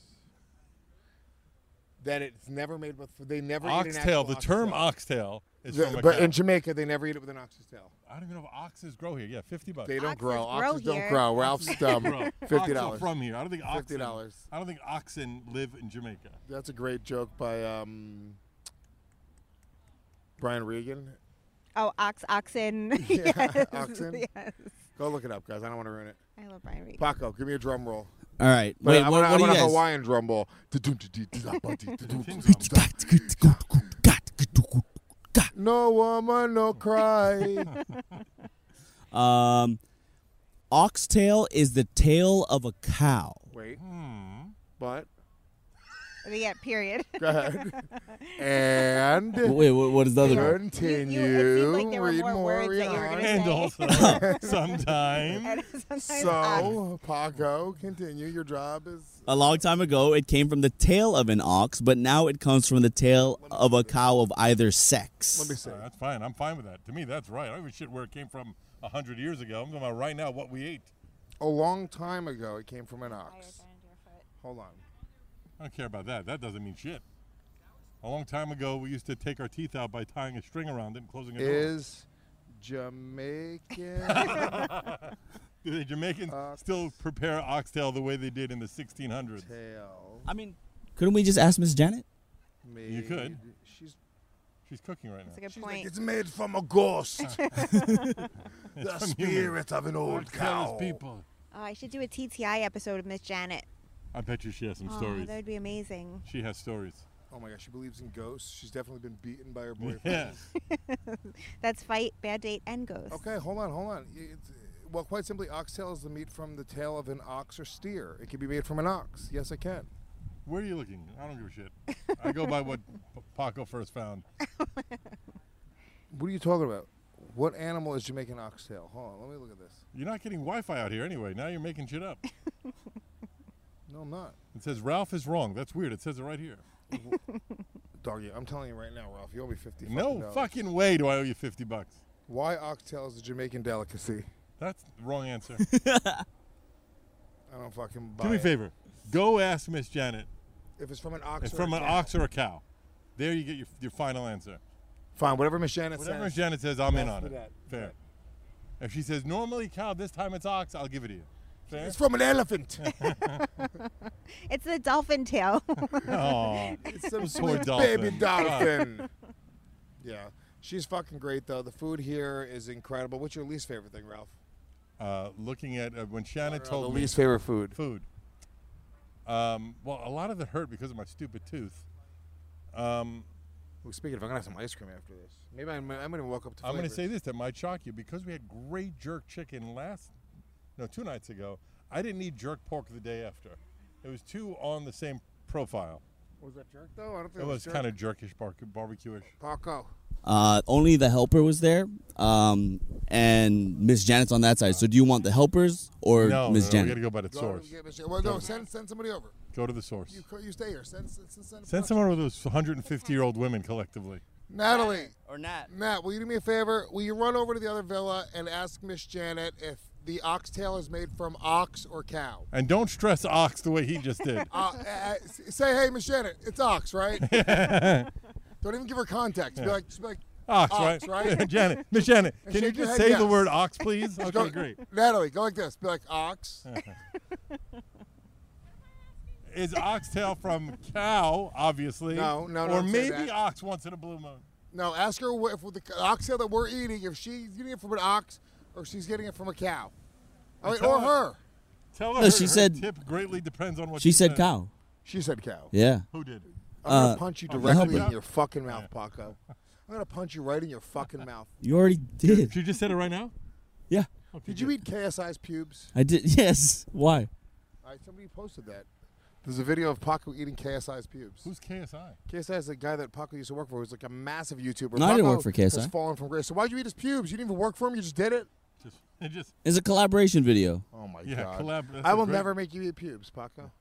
That it's never made with. They never eat an Oxtail. actual The term oxtail. oxtail is The- from a but cow. in Jamaica, they never eat it with an ox's tail. I don't even know if oxes grow here. Yeah, fifty bucks. They don't Oxes grow. grow Oxes don't here. grow. Ralph's dumb. Bro, Fifty ox are dollars. from here. I don't think oxen. Fifty dollars. I don't think oxen live in Jamaica. That's a great joke by um, Brian Regan. Oh, ox, oxen. Yeah, yes. oxen. Yes. Go look it up, guys. I don't want to ruin it. I love Brian Regan. Paco, give me a drum roll. All right. But Wait, I what, want, what I do want you a guys? Hawaiian drum roll. No woman, no cry. Um, oxtail is the tail of a cow. Wait, Hmm. but Yeah, period. go ahead. And Wait, what, what is the other one? continue. You- you- it seemed like there were Read more more words that you were on. gonna And say. also, sometime. And sometimes ox. So, Paco, continue. Your job is. A long time ago, it came from the tail of an ox, but now it comes from the tail of a cow of either sex. Let me see. Uh, that's fine. I'm fine with that. To me, that's right. I don't give a shit where it came from a hundred years ago. I'm talking about right now what we ate. A long time ago, it came from an ox. Hold on. I don't care about that. That doesn't mean shit. A long time ago, we used to take our teeth out by tying a string around it and closing it. Is Jamaican Do the Jamaicans Ox. still prepare oxtail the way they did in the sixteen hundreds? tail I mean, couldn't we just ask Miss Janet? made? You could. She's, She's cooking right That's a now. good she's point. like, it's made from a ghost. It's the from spirit humans. of an old Lord kill his cow. people. Oh, I should do a T T I episode of Miss Janet. I bet you she has some Oh, stories. that would be amazing. She has stories. Oh my gosh, she believes in ghosts. She's definitely been beaten by her boyfriend. Yeah. That's Fight, Bad Date, and Ghost. Okay, hold on, hold on. It's, well, quite simply, oxtail is the meat from the tail of an ox or steer. It can be made from an ox. Yes, it can. Where are you looking? I don't give a shit. I go by what P- Paco first found. What are you talking about? What animal is Jamaican oxtail? Hold on, let me look at this. You're not getting Wi-Fi out here anyway. Now you're making shit up. No, I'm not. It says Ralph is wrong. That's weird. It says it right here. Doggy, I'm telling you right now, Ralph, you owe me fifty. No dollars. fucking way do I owe you fifty bucks. Why oxtail is a Jamaican delicacy? That's the wrong answer. I don't fucking buy Do me a it. favor. Go ask Miss Janet. If it's from an ox It's or from a an cow. ox or a cow. There you get your, your final answer. Fine, whatever Miss Janet Whatever Miss says. Janet says, I'm in That's on for it. that. Fair. If she says normally cow, this time it's ox, I'll give it to you. Fair? It's from an elephant. It's the dolphin tail. Aw. It's some Poor sweet dolphin. baby dolphin. Yeah, she's fucking great though. The food here is incredible. What's your least favorite thing, Ralph? Uh, looking at uh, when Shannon the told me least favorite food. food. Um, well, a lot of it hurt because of my stupid tooth. Um, Well, speaking of, I'm gonna have some ice cream after this. Maybe I'm, I'm gonna walk up to. I'm going to flavors. say this that might shock you because we had great jerk chicken last, no, two nights ago. I didn't eat jerk pork the day after. It was too on the same profile. Was that jerk though? I don't think It was jerk. kind of jerkish, bar- barbecue-ish. Paco. Uh, only the helper was there, um, and Miss Janet's on that side. So do you want the helpers or No, Miss no, Janet? we got to go by the Go- source. get Miss- Well, no, send send somebody over. Go to the source. You, co- you stay here. Send send, send, send, Send someone with those one hundred fifty year old women collectively. Natalie. Or Nat. Nat, will you do me a favor? Will you run over to the other villa and ask Miss Janet if the oxtail is made from ox or cow? And don't stress ox the way he just did. Uh, uh, say, hey, Miss Janet, it's ox, right? Don't even give her context. Be like, just be like Ox, ox, right? right? Janet, Miss Janet, And can you shake your just head say the yes. word ox, please? Okay, Go- great. Natalie, go like this. Be like ox. Is oxtail from cow, obviously? No, no, Or don't say maybe that. ox once in a blue moon. No, ask her wh- if with the oxtail that we're eating, if she's getting it from an ox or she's getting it from a cow. I mean, Tell or her- her. Tell her No, her, she her said- tip greatly depends on what She she said cow. She said cow. Yeah. Who did? I'm going to Uh, punch you oh, directly yeah. in your fucking mouth, Paco. I'm going to punch you right in your fucking mouth. You already did. She just said it right now? Yeah. Okay, Did you good. eat K S I's pubes? I did. Yes. Why? All right, somebody posted that. There's a video of Paco eating K S I's pubes. Who's K S I? K S I is the guy that Paco used to work for. He was like a massive YouTuber. No, I didn't Paco work for K S I. Has fallen from grace. So why'd you eat his pubes? You didn't even work for him. You just did it. Just, it just, It's a collaboration video. Oh my yeah, god. collab. that's I a will great- never make you eat pubes, Paco.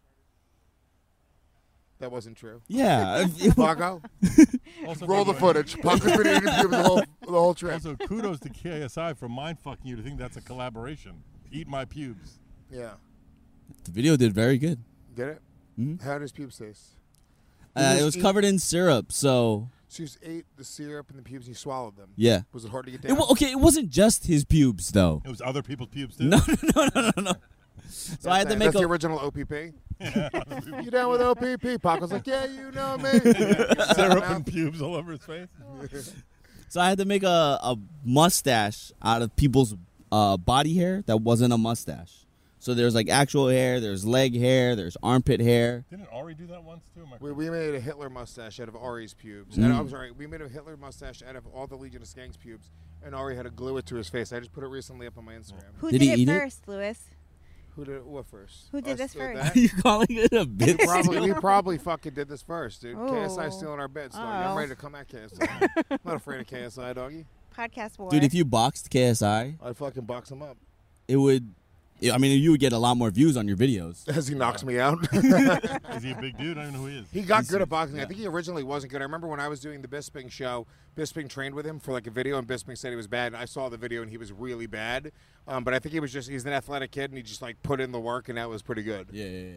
That wasn't true. Yeah. Paco, Also, roll by the way- footage. Paco's been eating pubes the whole the whole trip. Also, kudos to K S I for mind fucking you to think that's a collaboration. Eat my pubes. Yeah. The video did very good. Did it? Mhm. How does pubes taste? Uh, just it was eat- covered in syrup, so So you just ate the syrup and the pubes and you swallowed them. yeah. Was it hard to get It, down? wa- okay, it wasn't just his pubes though. It was other people's pubes too. No, no, no, no, no. So I had to That's make the a. original O P P. You down with O P P? Paco's like, yeah, you know me. Syrup and pubes all over his face. So I had to make a, a mustache out of people's uh, body hair that wasn't a mustache. So there's like actual hair, there's leg hair, there's armpit hair. Didn't Ari do that once too? Am I We, we made a Hitler mustache out of Ari's pubes. Mm. And I'm sorry, we made a Hitler mustache out of all the Legion of Skanks pubes, and Ari had to glue it to his face. I just put it recently up on my Instagram. Who Did did, he it eat it? first, Lewis? Who did it, what first? Who did Us this did first? that? Are you calling it a bit? We probably, we probably fucking did this first, dude. Oh. K S I stealing our bits, doggy. I'm Oh. ready to come at K S I. I'm not afraid of K S I, doggy. Podcast war. Dude, if you boxed K S I, I'd fucking box him up. it would. I mean, you would get a lot more views on your videos. As he knocks me out. Is he a big dude? I don't know who he is. He got He's- good at boxing. I yeah. think he originally wasn't good. I remember when I was doing the Bisping show, Bisping trained with him for like a video, and Bisping said he was bad. And I saw the video, and he was really bad. Um, but I think he was just, he's an athletic kid, and he just like put in the work, and that was pretty good. Yeah, yeah, yeah.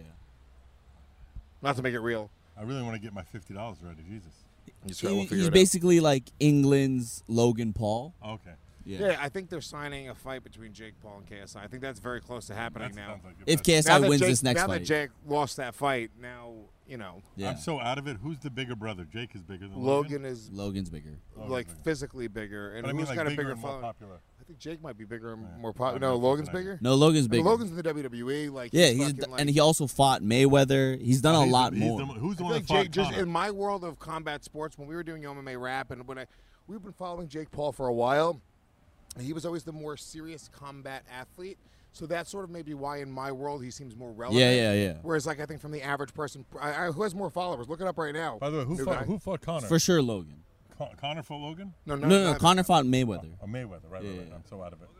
Not to make it real. I really want to get my fifty dollars ready. Jesus. He's, He- he's basically like England's Logan Paul. Okay. Yeah. Yeah, I think they're signing a fight between Jake Paul and K S I. I think that's very close to happening That now. sounds like a If bet. K S I Now that wins Jake- this next now fight. that Jake lost that fight, now, you know, yeah. I'm so out of it. Who's the bigger brother? Jake is bigger than Logan. Logan is Logan's bigger. Logan's like bigger. physically bigger. And But I mean, who's like got a bigger bigger and more phone? popular. I think Jake might be bigger and Yeah. more I'm popular. not No, fucking Logan's idea. bigger? No, Logan's I mean, bigger. Logan's in the W W E. Like, yeah, he's he's fucking, like, and he also fought Mayweather. He's done Oh, a he's lot the- he's more. the- who's the I one feel that like fought Jake, just Conor? in my world of combat sports, when we were doing M M A rap, and when I, we've been following Jake Paul for a while, and he was always the more serious combat athlete. So that's sort of maybe why in my world he seems more relevant. Yeah, yeah, yeah. Whereas, like, I think from the average person, I, I, who has more followers? Look it up right now. By the way, who New fought, guy. who fought Connor? For sure, Logan. Con- Connor fought Logan? No, No, no, no. not- Connor fought Mayweather. Oh, Mayweather. Right, Yeah, right, right. yeah. I'm so out of it.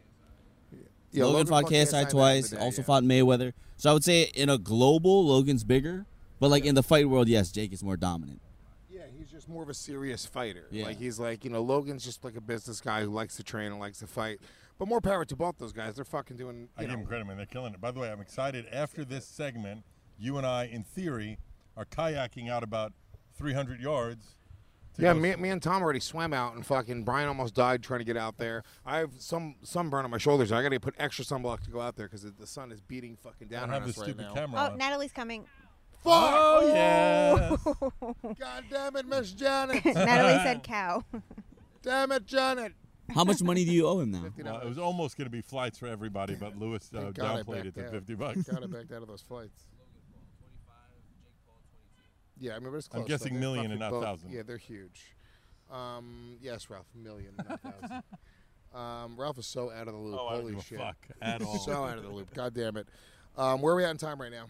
Yeah, Logan, fought K S I back in twice. the day, also yeah. fought Mayweather. So I would say in a global, Logan's bigger. But like in the fight world, yes, Jake is more dominant. Yeah, he's just more of a serious fighter. Yeah. Like, he's like, you know, Logan's just like a business guy who likes to train and likes to fight. But more power to both those guys. They're fucking doing, I you give know. them credit, man. They're killing it. By the way, I'm excited. After this segment, you and I, in theory, are kayaking out about three hundred yards. to Yeah, go me, s- me and Tom already swam out, and fucking Brian almost died trying to get out there. I have some sunburn on my shoulders. I got to put extra sunblock to go out there because the sun is beating fucking I down don't on have us the right stupid now. camera Oh, on. Natalie's coming. Fuck! Oh, yes. God damn it, Miss Janet! Natalie said cow. Damn it, Janet! How much money do you owe him now? Well, it was almost going to be flights for everybody, but Lewis uh, Thank God I downplayed backed it to out. fifty bucks. Got it backed out of those flights. Yeah, I remember it's I'm close. guessing They're million and fucking not both- thousand. Yeah, they're huge. Um, yes, Ralph, million, not thousand. Um, Ralph is so out of the loop. Oh, I don't Holy give a shit. fuck at all. So out of the loop. God damn it. Um, where are we at in time right now?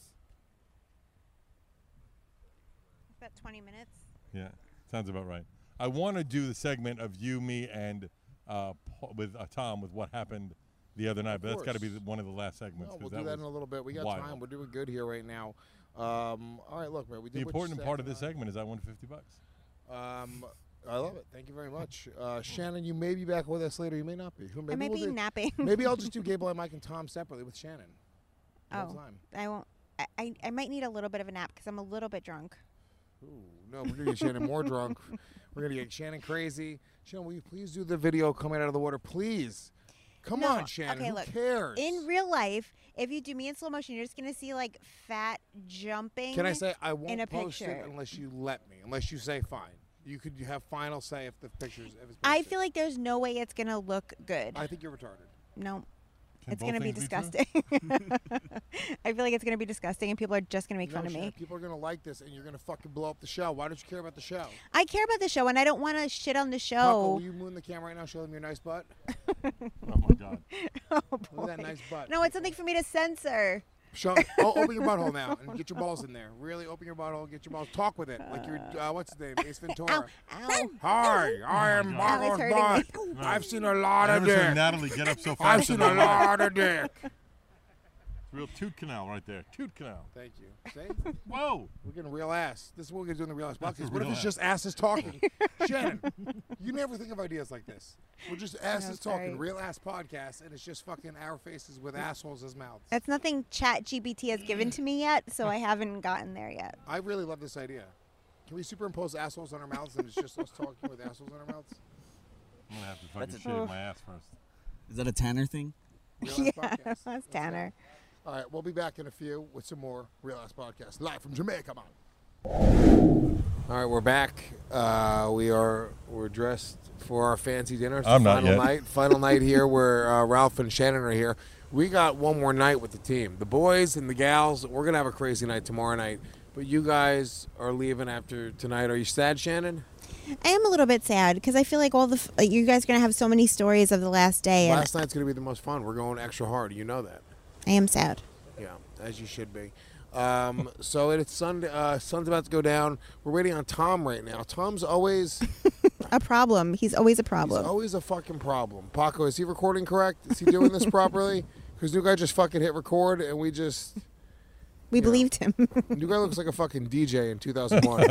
About twenty minutes. Yeah, sounds about right. I want to do the segment of you, me, and uh, Paul, with uh, Tom with what happened the other night, Of but that's got to be course. the, one of the last segments. No, 'cause we'll that do that was in a little bit. We got wild. time. We're doing good here right now. Um, all right, look, man. We did The what you important said. part of this segment is I won fifty bucks. Um, I love it. Thank you very much, uh, Shannon. You may be back with us later. You may not be. Who? Maybe I might we'll be do, napping. Maybe I'll just do Gable and Mike and Tom separately with Shannon. the whole Oh, time. I won't. I, I, I might need a little bit of a nap because I'm a little bit drunk. Ooh, no, we're gonna get Shannon more drunk. We're gonna get Shannon crazy. Shannon, will you please do the video coming out of the water, please? Come No, on, Shannon. okay, Who look, cares? In real life, if you do me in slow motion, you're just gonna see like fat jumping. Can I say I in won't a post picture. it unless you let me? Unless you say fine. You could have final say if the pictures. If it's I posted. feel like there's no way it's gonna look good. I think you're retarded. No. Can It's both gonna be things be true? disgusting. I feel like it's gonna be disgusting, and people are just gonna make No, fun of Shannon, me. people are gonna like this, and you're gonna fucking blow up the show. Why don't you care about the show? I care about the show, and I don't want to shit on the Paco, show. will you moon the camera right now? Show them your nice butt. Oh my God. Oh, Look at that boy. nice butt. No, it's something for me to censor. Show, oh, open your butthole now and get your balls in there. Really open your butthole, get your balls. Talk with it like you're. Uh, what's his name? Ace Ventura. Ow. Hi, I am God. Ow, it's Marco's hurting butt. me. I've seen a lot I of never seen dick. Natalie get up so fast. I've seen in a my life. lot of dick. Real toot canal right there. Toot canal. Thank you. See? Whoa. We're getting real ass. This is what we're doing the real ass That's podcast. a What if real it's ass. just asses talking? Shannon, you never think of ideas like this. We're just asses sorry. talking, real ass podcast, and it's just fucking our faces with assholes as mouths. That's nothing Chat G P T has given to me yet, so I haven't gotten there yet. I really love this idea. Can we superimpose assholes on our mouths and it's just us talking with assholes on our mouths? I'm going to have to That's fucking a- shave my ass first. Is that a Tanner thing? Real Yeah, Ass Podcast. that's Tanner. All right, we'll be back in a few with some more Real Ass Podcast live from Jamaica. Come on. All right, we're back. Uh, we are we're dressed for our fancy dinner. It's the I'm not final yet. night. Final night here where uh, Ralph and Shannon are here. We got one more night with the team. The boys and the gals, we're going to have a crazy night tomorrow night. But you guys are leaving after tonight. Are you sad, Shannon? I am a little bit sad because I feel like all the f- like you guys are gonna have so many stories of the last day, and Last night's going to be the most fun. We're going extra hard. You know that. I am sad. Yeah, as you should be. Um, so it's Sunday. Uh, sun's about to go down. We're waiting on Tom right now. Tom's always A problem. He's always a he's problem. always a fucking problem. Paco, is he recording correct? Is he doing this properly? Because new guy just fucking hit record and we just we yeah. believed him. new guy looks like a fucking D J in two thousand one.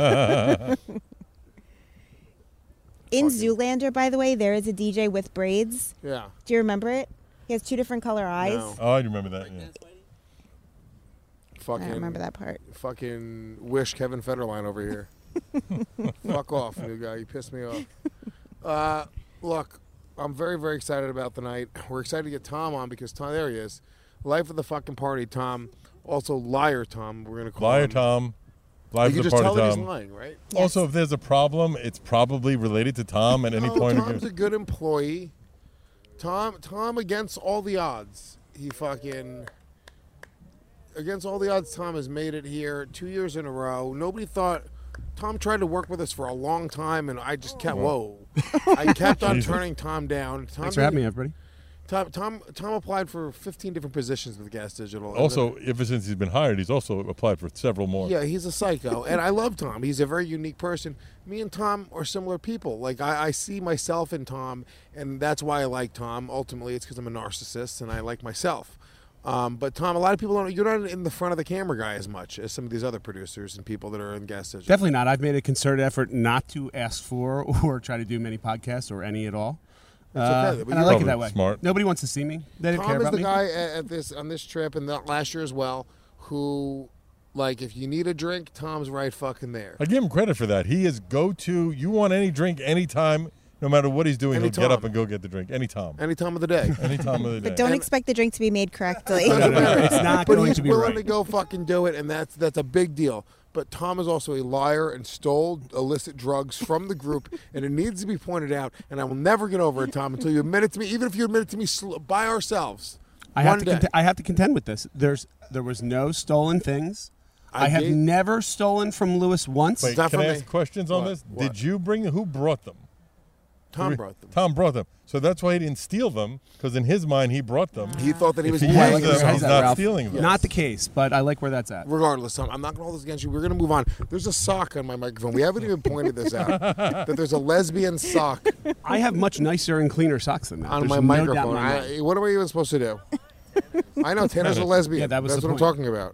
In Fucking- Zoolander, by the way, there is a D J with braids. Yeah. Do you remember it? He has two different color eyes. No. Oh, I remember that. Yeah. I Fucking don't remember that part. Fucking wish Kevin Federline over here. Fuck off, new guy. You pissed me off. Uh, look, I'm very, very excited about the night. We're excited to get Tom on because Tom, there he is. Life of the fucking party, Tom. Also, liar Tom. We're gonna call Liar him. Tom. You Live can for the just tell party that he's Tom. lying, right? Also, if there's a problem, it's probably related to Tom at any No, point. Tom's a good employee. Tom, Tom against all the odds. He fucking against all the odds. Tom has made it here two years in a row. Nobody thought. Tom tried to work with us for a long time, and I just kept whoa. I kept on Jesus. turning Tom down. Tom Thanks for having me, didn't- everybody. Tom, Tom, Tom applied for fifteen different positions with Gas Digital. and Also, then- ever since he's been hired, he's also applied for several more. yeah, he's a psycho, and I love Tom. He's a very unique person. Me and Tom are similar people. Like I, I see myself in Tom, and that's why I like Tom. Ultimately, it's because I'm a narcissist and I like myself. Um, but Tom, a lot of people don't. You're not in the front of the camera guy as much as some of these other producers and people that are in Gas Digital. Definitely not. I've made a concerted effort not to ask for or try to do many podcasts or any at all. It's Uh, okay, but and I you're like it probably that way. smart. Nobody wants to see me. They don't Tom care is about the me. guy at, at this on this trip and that last year as well. Who, like, if you need a drink, Tom's right fucking there. I give him credit for that. He is go-to. You want any drink anytime, no matter what he's doing, Any he'll get up Tom. and go get the drink anytime. Any time of the day. Any time of the day. But don't And- expect the drink to be made correctly. No, no, no, it's not but going he's to be willing right. to go fucking do it, and that's that's a big deal. But Tom is also a liar and stole illicit drugs from the group, and it needs to be pointed out. And I will never get over it, Tom, until you admit it to me. Even if you admit it to me sl- by ourselves, I have one to. day. Cont- I have to contend with this. There's there was no stolen things. I I, have gave- never stolen from Lewis once. Wait, not can from I me. ask questions on What? this? What? Did you bring? Who brought them? Tom Three- brought them. Tom brought them. So that's why he didn't steal them, because in his mind he brought them. He thought that he If was he playing used with them, them. he's that, not Ralph. stealing them. Not the case, but I like where that's at. Regardless, Tom, I'm not going to hold this against you. We're going to move on. There's a sock on my microphone. We haven't even pointed this out. that there's a lesbian sock I have much nicer and cleaner socks than that. on There's my no doubt in microphone. my mind. I, what am I even supposed to do? I know Tanner's a lesbian. Yeah, that was That's the what point. I'm talking about.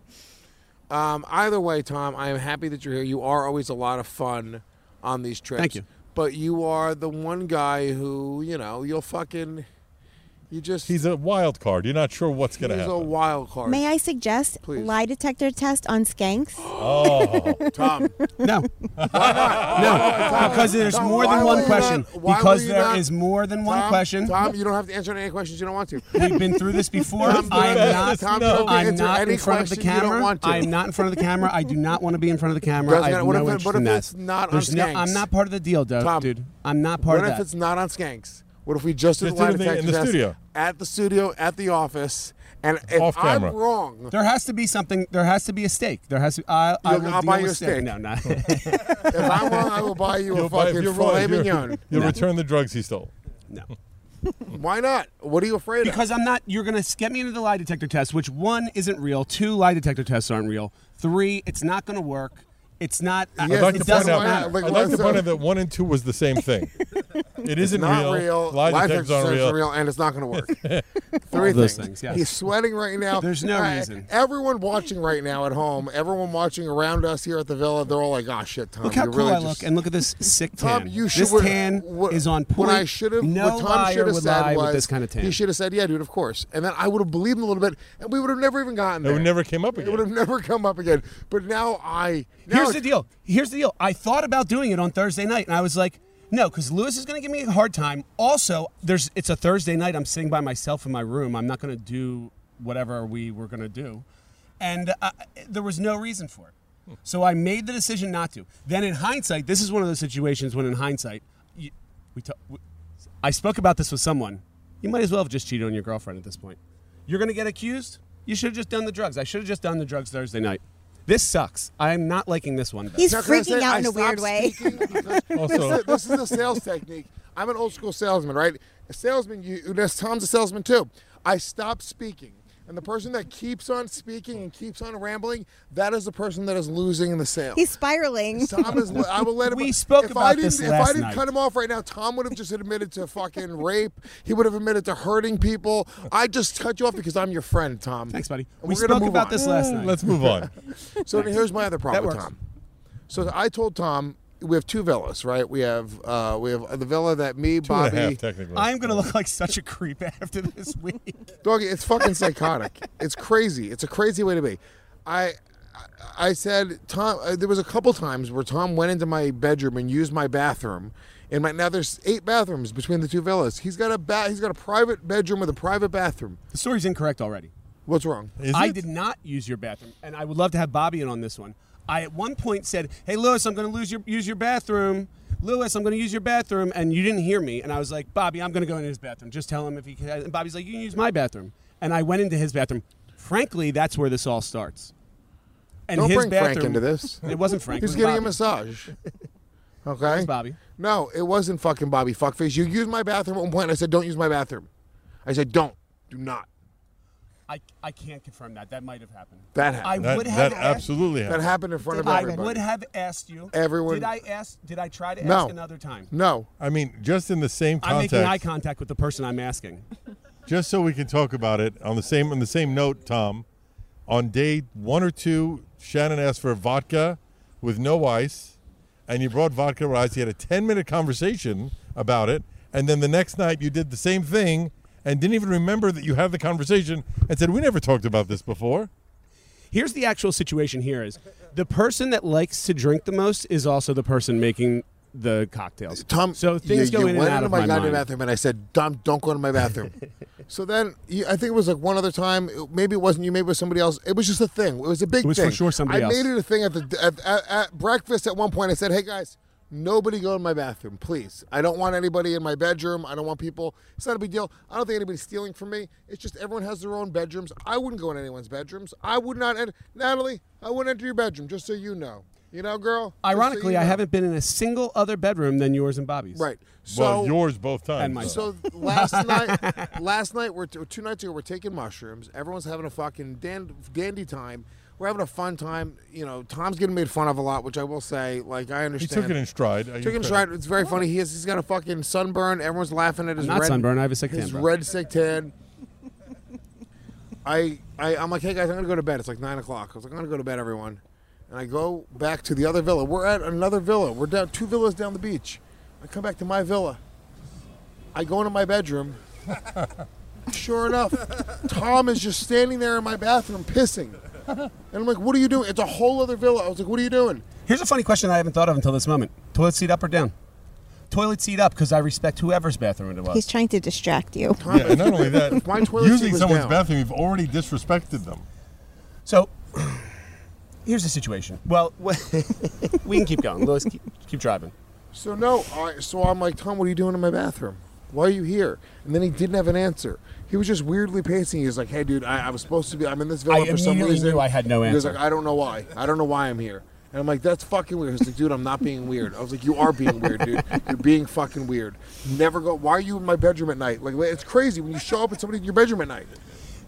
Um, either way, Tom, I am happy that you're here. You are always a lot of fun on these trips. Thank you. But you are the one guy who, you know, you'll fucking, you just. He's a wild card. You're not sure what's going to he's happen. a wild card. May I suggest Please. lie detector test on skanks? Oh, Tom. No. Why not? No, because there's Tom, more why than were one you question. not- why Because were you there is not- more than one Tom, question. Tom, you don't have to answer any questions you don't want to. We've been through this before. Tom, I'm Tom, not. Tom, you don't have to I'm answer not any in front of the question you don't camera. want to. I'm not in front of the camera. I do not want to be in front of the camera. Doesn't I matter. have What no if it- interest what in if that. it's not on There's no, Skanks? I'm not part of the deal, dude. Tom, dude. I'm not part What of if that. it's not on Skanks? What if we just did Just the lie do it in the- in detector the test studio. at the studio, at the office, and if Off I'm camera. wrong, There has to be something. There has to be a steak. There has to. I, I You'll- will I'll deal buy with you a steak. No, not. if I'm wrong, I will buy you a You'll buy- if fucking you're wrong, filet you're- mignon. You'll No. return the drugs he stole. no. Why not? What are you afraid of? Because I'm not. You're gonna get me into the lie detector test, which one isn't real. Two lie detector tests aren't real. Three, it's not gonna work. It's not. Yes, I'd like it to point doesn't out. why not? matter. Like, I'd like to what's point up? out that one and two was the same thing. It isn't not real. real. Lie detectors aren't detectors real. real, and it's not going to work. Three All those things. things, yes. He's sweating right now. There's no Uh, reason. Everyone watching right now at home, everyone watching around us here at the villa, they're all like, "Oh shit, Tom, Look how you're cool really I just." look, and look at this sick tan. Tom, you should. This what- tan what- is on point. What I should have. No what Tom liar should have would said lie was with this kind of tan. he should have said, "Yeah, dude, of course," and then I would have believed him a little bit, and we would have never even gotten It there. never came up It would again. have never come up again. But now I. Now Here's it's- the deal. Here's the deal. I thought about doing it on Thursday night, and I was like, no, because Lewis is going to give me a hard time. Also, there's it's a Thursday night. I'm sitting by myself in my room. I'm not going to do whatever we were going to do, and uh, there was no reason for it. So I made the decision not to. Then in hindsight, this is one of those situations when in hindsight, you, we, ta- we I spoke about this with someone. You might as well have just cheated on your girlfriend at this point. You're going to get accused? You should have just done the drugs. I should have just done the drugs Thursday night. This sucks. I'm not liking this one. He's Now, can I freaking say out I in a weird stopped way. speaking because Also- this, is, this is a sales technique. I'm an old school salesman, right? A salesman, you, that's Tom's a salesman too. I stopped speaking. And the person that keeps on speaking and keeps on rambling, that is the person that is losing in the sale. He's spiraling. Tom is. I will let him. We spoke if about I didn't, this If last I didn't night. cut him off right now, Tom would have just admitted to fucking rape. He would have admitted to hurting people. I just cut you off because I'm your friend, Tom. Thanks, buddy. And We we're gonna spoke move about on. this last night. Let's move on. So here's my other problem That with works. Tom. So I told Tom we have two villas, right? We have uh, we have the villa that me, Two and a Bobby, half, technically. I'm going to look like such a creep after this week. Doggy, it's fucking psychotic. It's crazy. It's a crazy way to be. I I said Tom. Uh, there was a couple times where Tom went into my bedroom and used my bathroom. And my, now there's eight bathrooms between the two villas. He's got a ba- He's got a private bedroom with a private bathroom. The story's incorrect already. What's wrong? Is I it? did not use your bathroom, and I would love to have Bobby in on this one. I at one point said, "Hey, Lewis, I'm going to lose your use your bathroom. Lewis, I'm going to use your bathroom," and you didn't hear me. And I was like, "Bobby, I'm going to go into his bathroom. Just tell him if he can." And Bobby's like, "You can use my bathroom," and I went into his bathroom. Frankly, that's where this all starts. And Don't his bring bathroom, Frank into this. It wasn't Frank. He's it was getting a Bobby. massage. It Okay. was Bobby. No, it wasn't fucking Bobby Fuckface. You used my bathroom at one point. And I said, "Don't use my bathroom." I said, "Don't. Do not." I, I can't confirm that. That might have happened. That happened. I That, would that have asked, absolutely That happened. happened in front of I everybody. would have asked you. Everyone- Did I ask? Did I try to No. ask another time? No. I mean, just in the same I'm making eye context, contact with the person I'm asking. just so we can talk about it on the same on the same note, Tom. On day one or two, Shannon asked for vodka with no ice, and you brought vodka with ice. You had a ten-minute conversation about it, and then the next night you did the same thing and didn't even remember that you had the conversation and said, "We never talked about this before." Here's the actual situation here is the person that likes to drink the most is also the person making the cocktails. Tom, so things you, go you in went and out into of my my goddamn mind. bathroom, and I said, "Tom, don't go into my bathroom." So then, you, I think it was like one other time. Maybe it wasn't you. Maybe it was somebody else. It was just a thing. It was a big It was thing. for sure somebody I else. made it a thing at the at, at, at breakfast at one point. I said, "Hey guys, nobody go in my bathroom, please. I don't want anybody in my bedroom. I don't want people. It's not a big deal. I don't think anybody's stealing from me. It's just everyone has their own bedrooms. I wouldn't go in anyone's bedrooms. I would not enter. Natalie, I wouldn't enter your bedroom. Just so you know." You know, girl? Just so Ironically, you I know. haven't been in a single other bedroom than yours and Bobby's. Right. So, well, yours both times. And mine. So last night, last night, we're t- two nights ago, we're taking mushrooms. Everyone's having a fucking dan- dandy time. We're having a fun time. You know, Tom's getting made fun of a lot, which I will say, like, I He understand. took it in stride. Took it in stride. It's very funny. He has, he's got a fucking sunburn. Everyone's laughing at his I'm not red. sunburned. I have a sick his tan, bro. red sick tan. I, I, I'm like, hey guys, I'm gonna go to bed. It's like nine o'clock. I was like, I'm gonna go to bed, everyone. And I go back to the other villa. We're at another villa. We're down two villas down the beach. I come back to my villa. I go into my bedroom. Sure enough, Tom is just standing there in my bathroom pissing. And I'm like, what are you doing? It's a whole other villa. I was like, what are you doing? Here's a funny question I haven't thought of until this moment. Toilet seat up or down? Toilet seat up because I respect whoever's bathroom it was. He's trying to distract you. Tom, Yeah, and not only that, if my toilet seat using was someone's down. bathroom, you've already disrespected them. So, here's the situation. Well, we can keep going. Lewis, keep, keep driving. So no, I, so I'm like, Tom, what are you doing in my bathroom? Why are you here? And then he didn't have an answer. He was just weirdly pacing. He was like, hey, dude, I, I was supposed to be, I'm in this villa I for some immediately reason. knew I had no He was answer. like, I don't know why. I don't know why I'm here. And I'm like, that's fucking weird. He's like, dude, I'm not being weird. I was like, you are being weird, dude. You're being fucking weird. Never go, why are you in my bedroom at night? Like, it's crazy when you show up at somebody in your bedroom at night.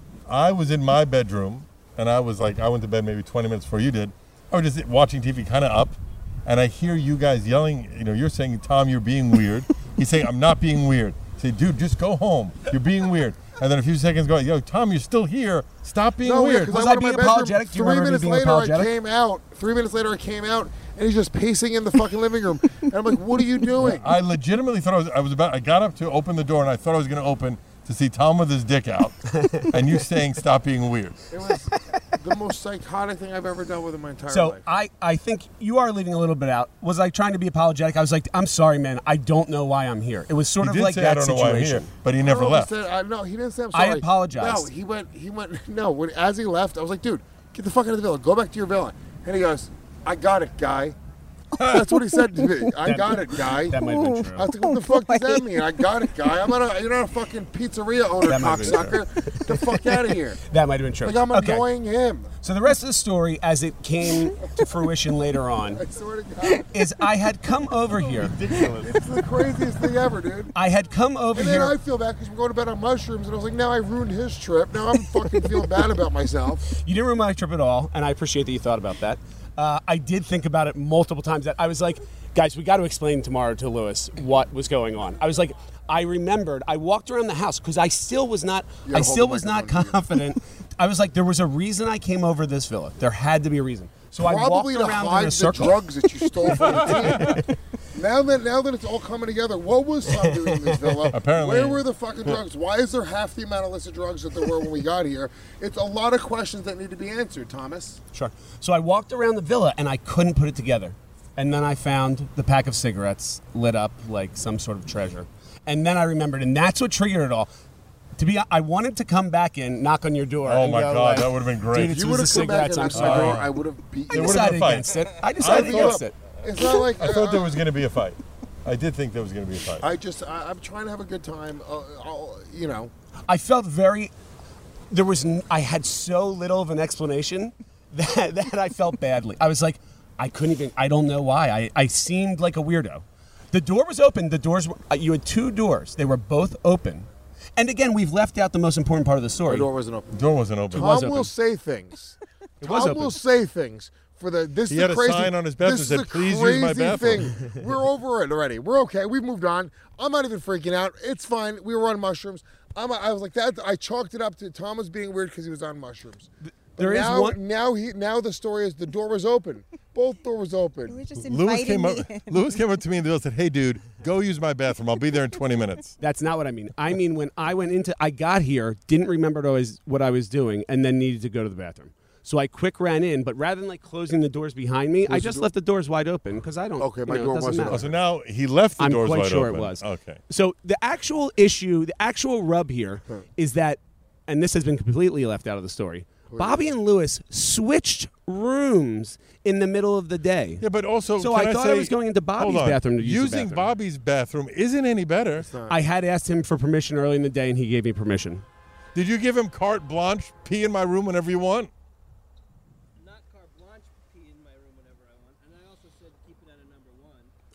I was in my bedroom, and I was like, I went to bed maybe twenty minutes before you did. I was just watching T V, kind of up, and I hear you guys yelling. You know, you're saying, Tom, you're being weird. He's saying, I'm not being weird. I say, dude, just go home. You're being weird. And then a few seconds go, yo, Tom, you're still here. Stop being No, weird. because Was I, I went to my being bedroom. apologetic? Do you Three remember me minutes being later, apologetic? I came out. Three minutes later, I came out, and he's just pacing in the fucking living room. And I'm like, what are you doing? I legitimately thought I was, I was about, I got up to open the door, and I thought I was going to open to see Tom with his dick out, and you saying, stop being weird. It was the most psychotic thing I've ever dealt with in my entire So life. I, I think you are leaving a little bit out. Was I trying to be apologetic? I was like, I'm sorry, man. I don't know why I'm here. It was sort He of did like say, that I don't know why I'm situation. here, but he never No, left. He said, I, no, he didn't say I'm I sorry. apologized. No, he went, he went, no, when, as he left, I was like, dude, get the fuck out of the villa. Go back to your villa. And he goes, I got it, guy. That's what he said to me. I That- got it, guy. That might have been true. I was like, what the fuck does that mean? I got it, guy. I'm not a, you're not a fucking pizzeria owner, That might be cocksucker. Get the fuck out of here. That might have been true. Like, I'm Okay. annoying him. So the rest of the story, as it came to fruition later on, I swear to God. is I had come over here. It's the craziest thing ever, dude. I had come over And then here. I feel bad because we're going to bed on mushrooms, and I was like, now I ruined his trip. Now I'm fucking feeling bad about myself. You didn't ruin my trip at all, and I appreciate that you thought about that. Uh, I did think about it multiple times. That I was like, guys, we got to explain tomorrow to Lewis what was going on. I was like, I remembered. I walked around the house because I still was not. Yeah, I hold still the was not microphone to you. confident. I was like, there was a reason I came over this villa. There had to be a reason. So I Probably walked to around hide in a the circle. drugs that you stole from the team. Now that now that it's all coming together, what was Tom doing in this villa? Apparently- Where were the fucking drugs? Why is there half the amount of illicit drugs that there were when we got here? It's a lot of questions that need to be answered, Thomas. Sure. So I walked around the villa and I couldn't put it together. And then I found the pack of cigarettes lit up like some sort of treasure. And then I remembered, and that's what triggered it all. To be, I wanted to come back in, knock on your door. Oh and my go, God, like, that would have been great. Dude, If it's you with would the have come back cigarettes. and I'm knocked on my sorry. door, I would have beat I you. would've been decided a fight. against it. I decided I thought- against it. It's not like I thought there uh, was going to be a fight. I did think there was going to be a fight. I just I, I'm trying to have a good time. Uh, I'll, you know, I felt very. There was. n- I had so little of an explanation that that I felt badly. I was like, I couldn't even. I don't know why. I I seemed like a weirdo. The door was open. The doors were. uh, You had two doors. They were both open. And again, we've left out the most important part of the the story. door wasn't open. the door wasn't open. was Tom open. will say things. It Tom was open. will say things for the this He is had the a crazy, sign on his bathroom this that is said, the "Please use my crazy bathroom." thing. We're over it already. We're okay. We've moved on. I'm not even freaking out. It's fine. We were on mushrooms. I'm, I was like that. I chalked it up to Tom was being weird because he was on mushrooms. But There is now, one- Now he. Now the story is the door was open. Both doors open. We just Lewis invited came me up. in. Lewis came up to me in the middle and said, "Hey, dude, go use my bathroom. I'll be there in twenty minutes." That's not what I mean. I mean when I went into, I got here, didn't remember what I was, what I was doing, and then needed to go to the bathroom. So I quick ran in, but rather than like closing the doors behind me, I Was the just door- left the doors wide open because I don't. Okay, you my know, it door doesn't wasn't matter. Oh, so now he left the I'm doors quite wide sure open. it was. Okay. So the actual issue, the actual rub here is that, and this has been completely left out of the story, Bobby and Lewis switched rooms in the middle of the day. Yeah, but also, So can I thought say, I was going into Bobby's hold on. bathroom to use the Using bathroom. Bobby's bathroom isn't any better. I had asked him for permission early in the day, and he gave me permission. Did you give him carte blanche? Pee in my room whenever you want. Not carte blanche pee in my room whenever I want. And I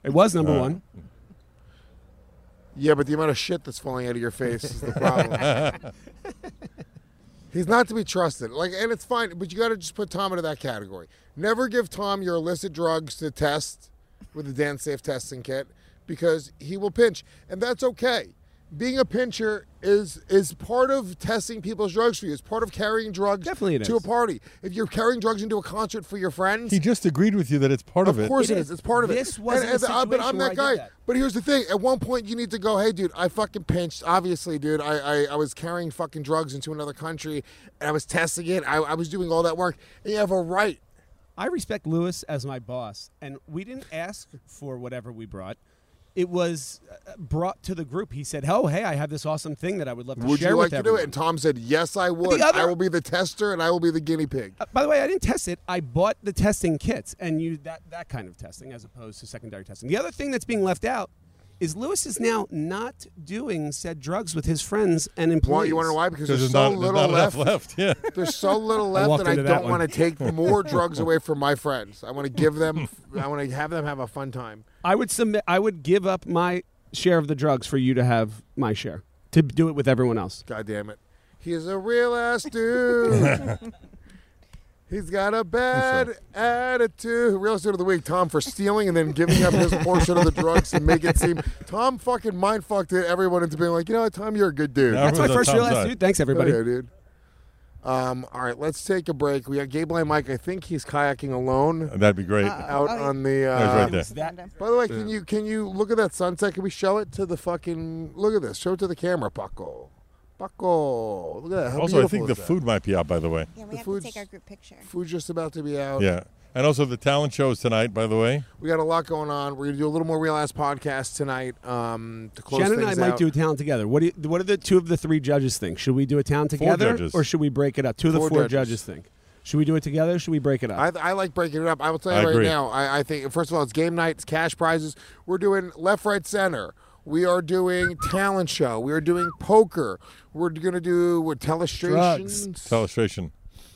It was number Uh, one. Yeah, but the amount of shit that's falling out of your face is the problem. He's not to be trusted. Like, and it's fine, but you got to just put Tom into that category. Never give Tom your illicit drugs to test with the Dan Safe testing kit because he will pinch, and that's okay. Being a pincher is is part of testing people's drugs for you. It's part of carrying drugs Definitely it to is. a party. If you're carrying drugs into a concert for your friends, He just agreed with you that it's part of, of it. course It it is. is. It's part of it. This wasn't And- a and, uh, but I'm situation where that I guy. did that. But here's the thing. At one point, you need to go, hey, dude, I fucking pinched. Obviously, dude, I, I, I was carrying fucking drugs into another country, and I was testing it. I, I was doing all that work. And you have a right. I respect Lewis as my boss, and we didn't ask for whatever we brought. It was uh, brought to the group. He said, "Oh, hey, I have this awesome thing that I would love to Would share you like with to everyone." do it? And Tom said, yes, I would. The other- I will be the tester, and I will be the guinea pig. Uh, by the way, I didn't test it. I bought the testing kits and you that that kind of testing as opposed to secondary testing. The other thing that's being left out is Lewis is now not doing said drugs with his friends and employees. Well, you want to know why? Because Because there's there's so not, there's little not left. enough left. Yeah. There's so little left, walked and I into that don't one. want to take more drugs away from my friends. I want to give them. I want to have them have a fun time. I would submit. I would give up my share of the drugs for you to have my share to do it with everyone else. God damn it. He's a real ass dude. He's got a bad attitude. Real estate of the week, Tom, for stealing and then giving up his portion of the drugs to make it seem. Tom fucking mind fucked everyone into being like, you know what, Tom, you're a good dude. Yeah, That's my Everyone's first on real Tom's ass side. dude. Thanks, everybody. Yeah, dude. Um, all right, let's take a break. We got Gabe Line Mike. I think he's kayaking alone That'd be great. out Oh, on the. There's Uh, right there. That, By the way, can you can you look at that sunset? Can we show it to the fucking? Look at this. Show it to the camera, Paco. Paco. Look at that. How Also, I beautiful think the is that? food might be out, by the way. Yeah, we The have food's- to take our group picture. Food's just about to be out. Yeah. And also the talent shows tonight, by the way. We got a lot going on. We're gonna do a little more Real Ass podcast tonight um, to close Shannon and I things might out. do a talent together. What do you, what do the two of the three judges think? Should we do a talent together, judges. or should we break it up? Two of the Four four judges. judges think. Should we do it together? Or should we break it up? I, I like breaking it up. I will tell you I right agree. now. I, I think first of all, it's game night. It's cash prizes. We're doing left, right, center. We are doing talent show. We are doing poker. We're gonna do what telestrations. Illustration.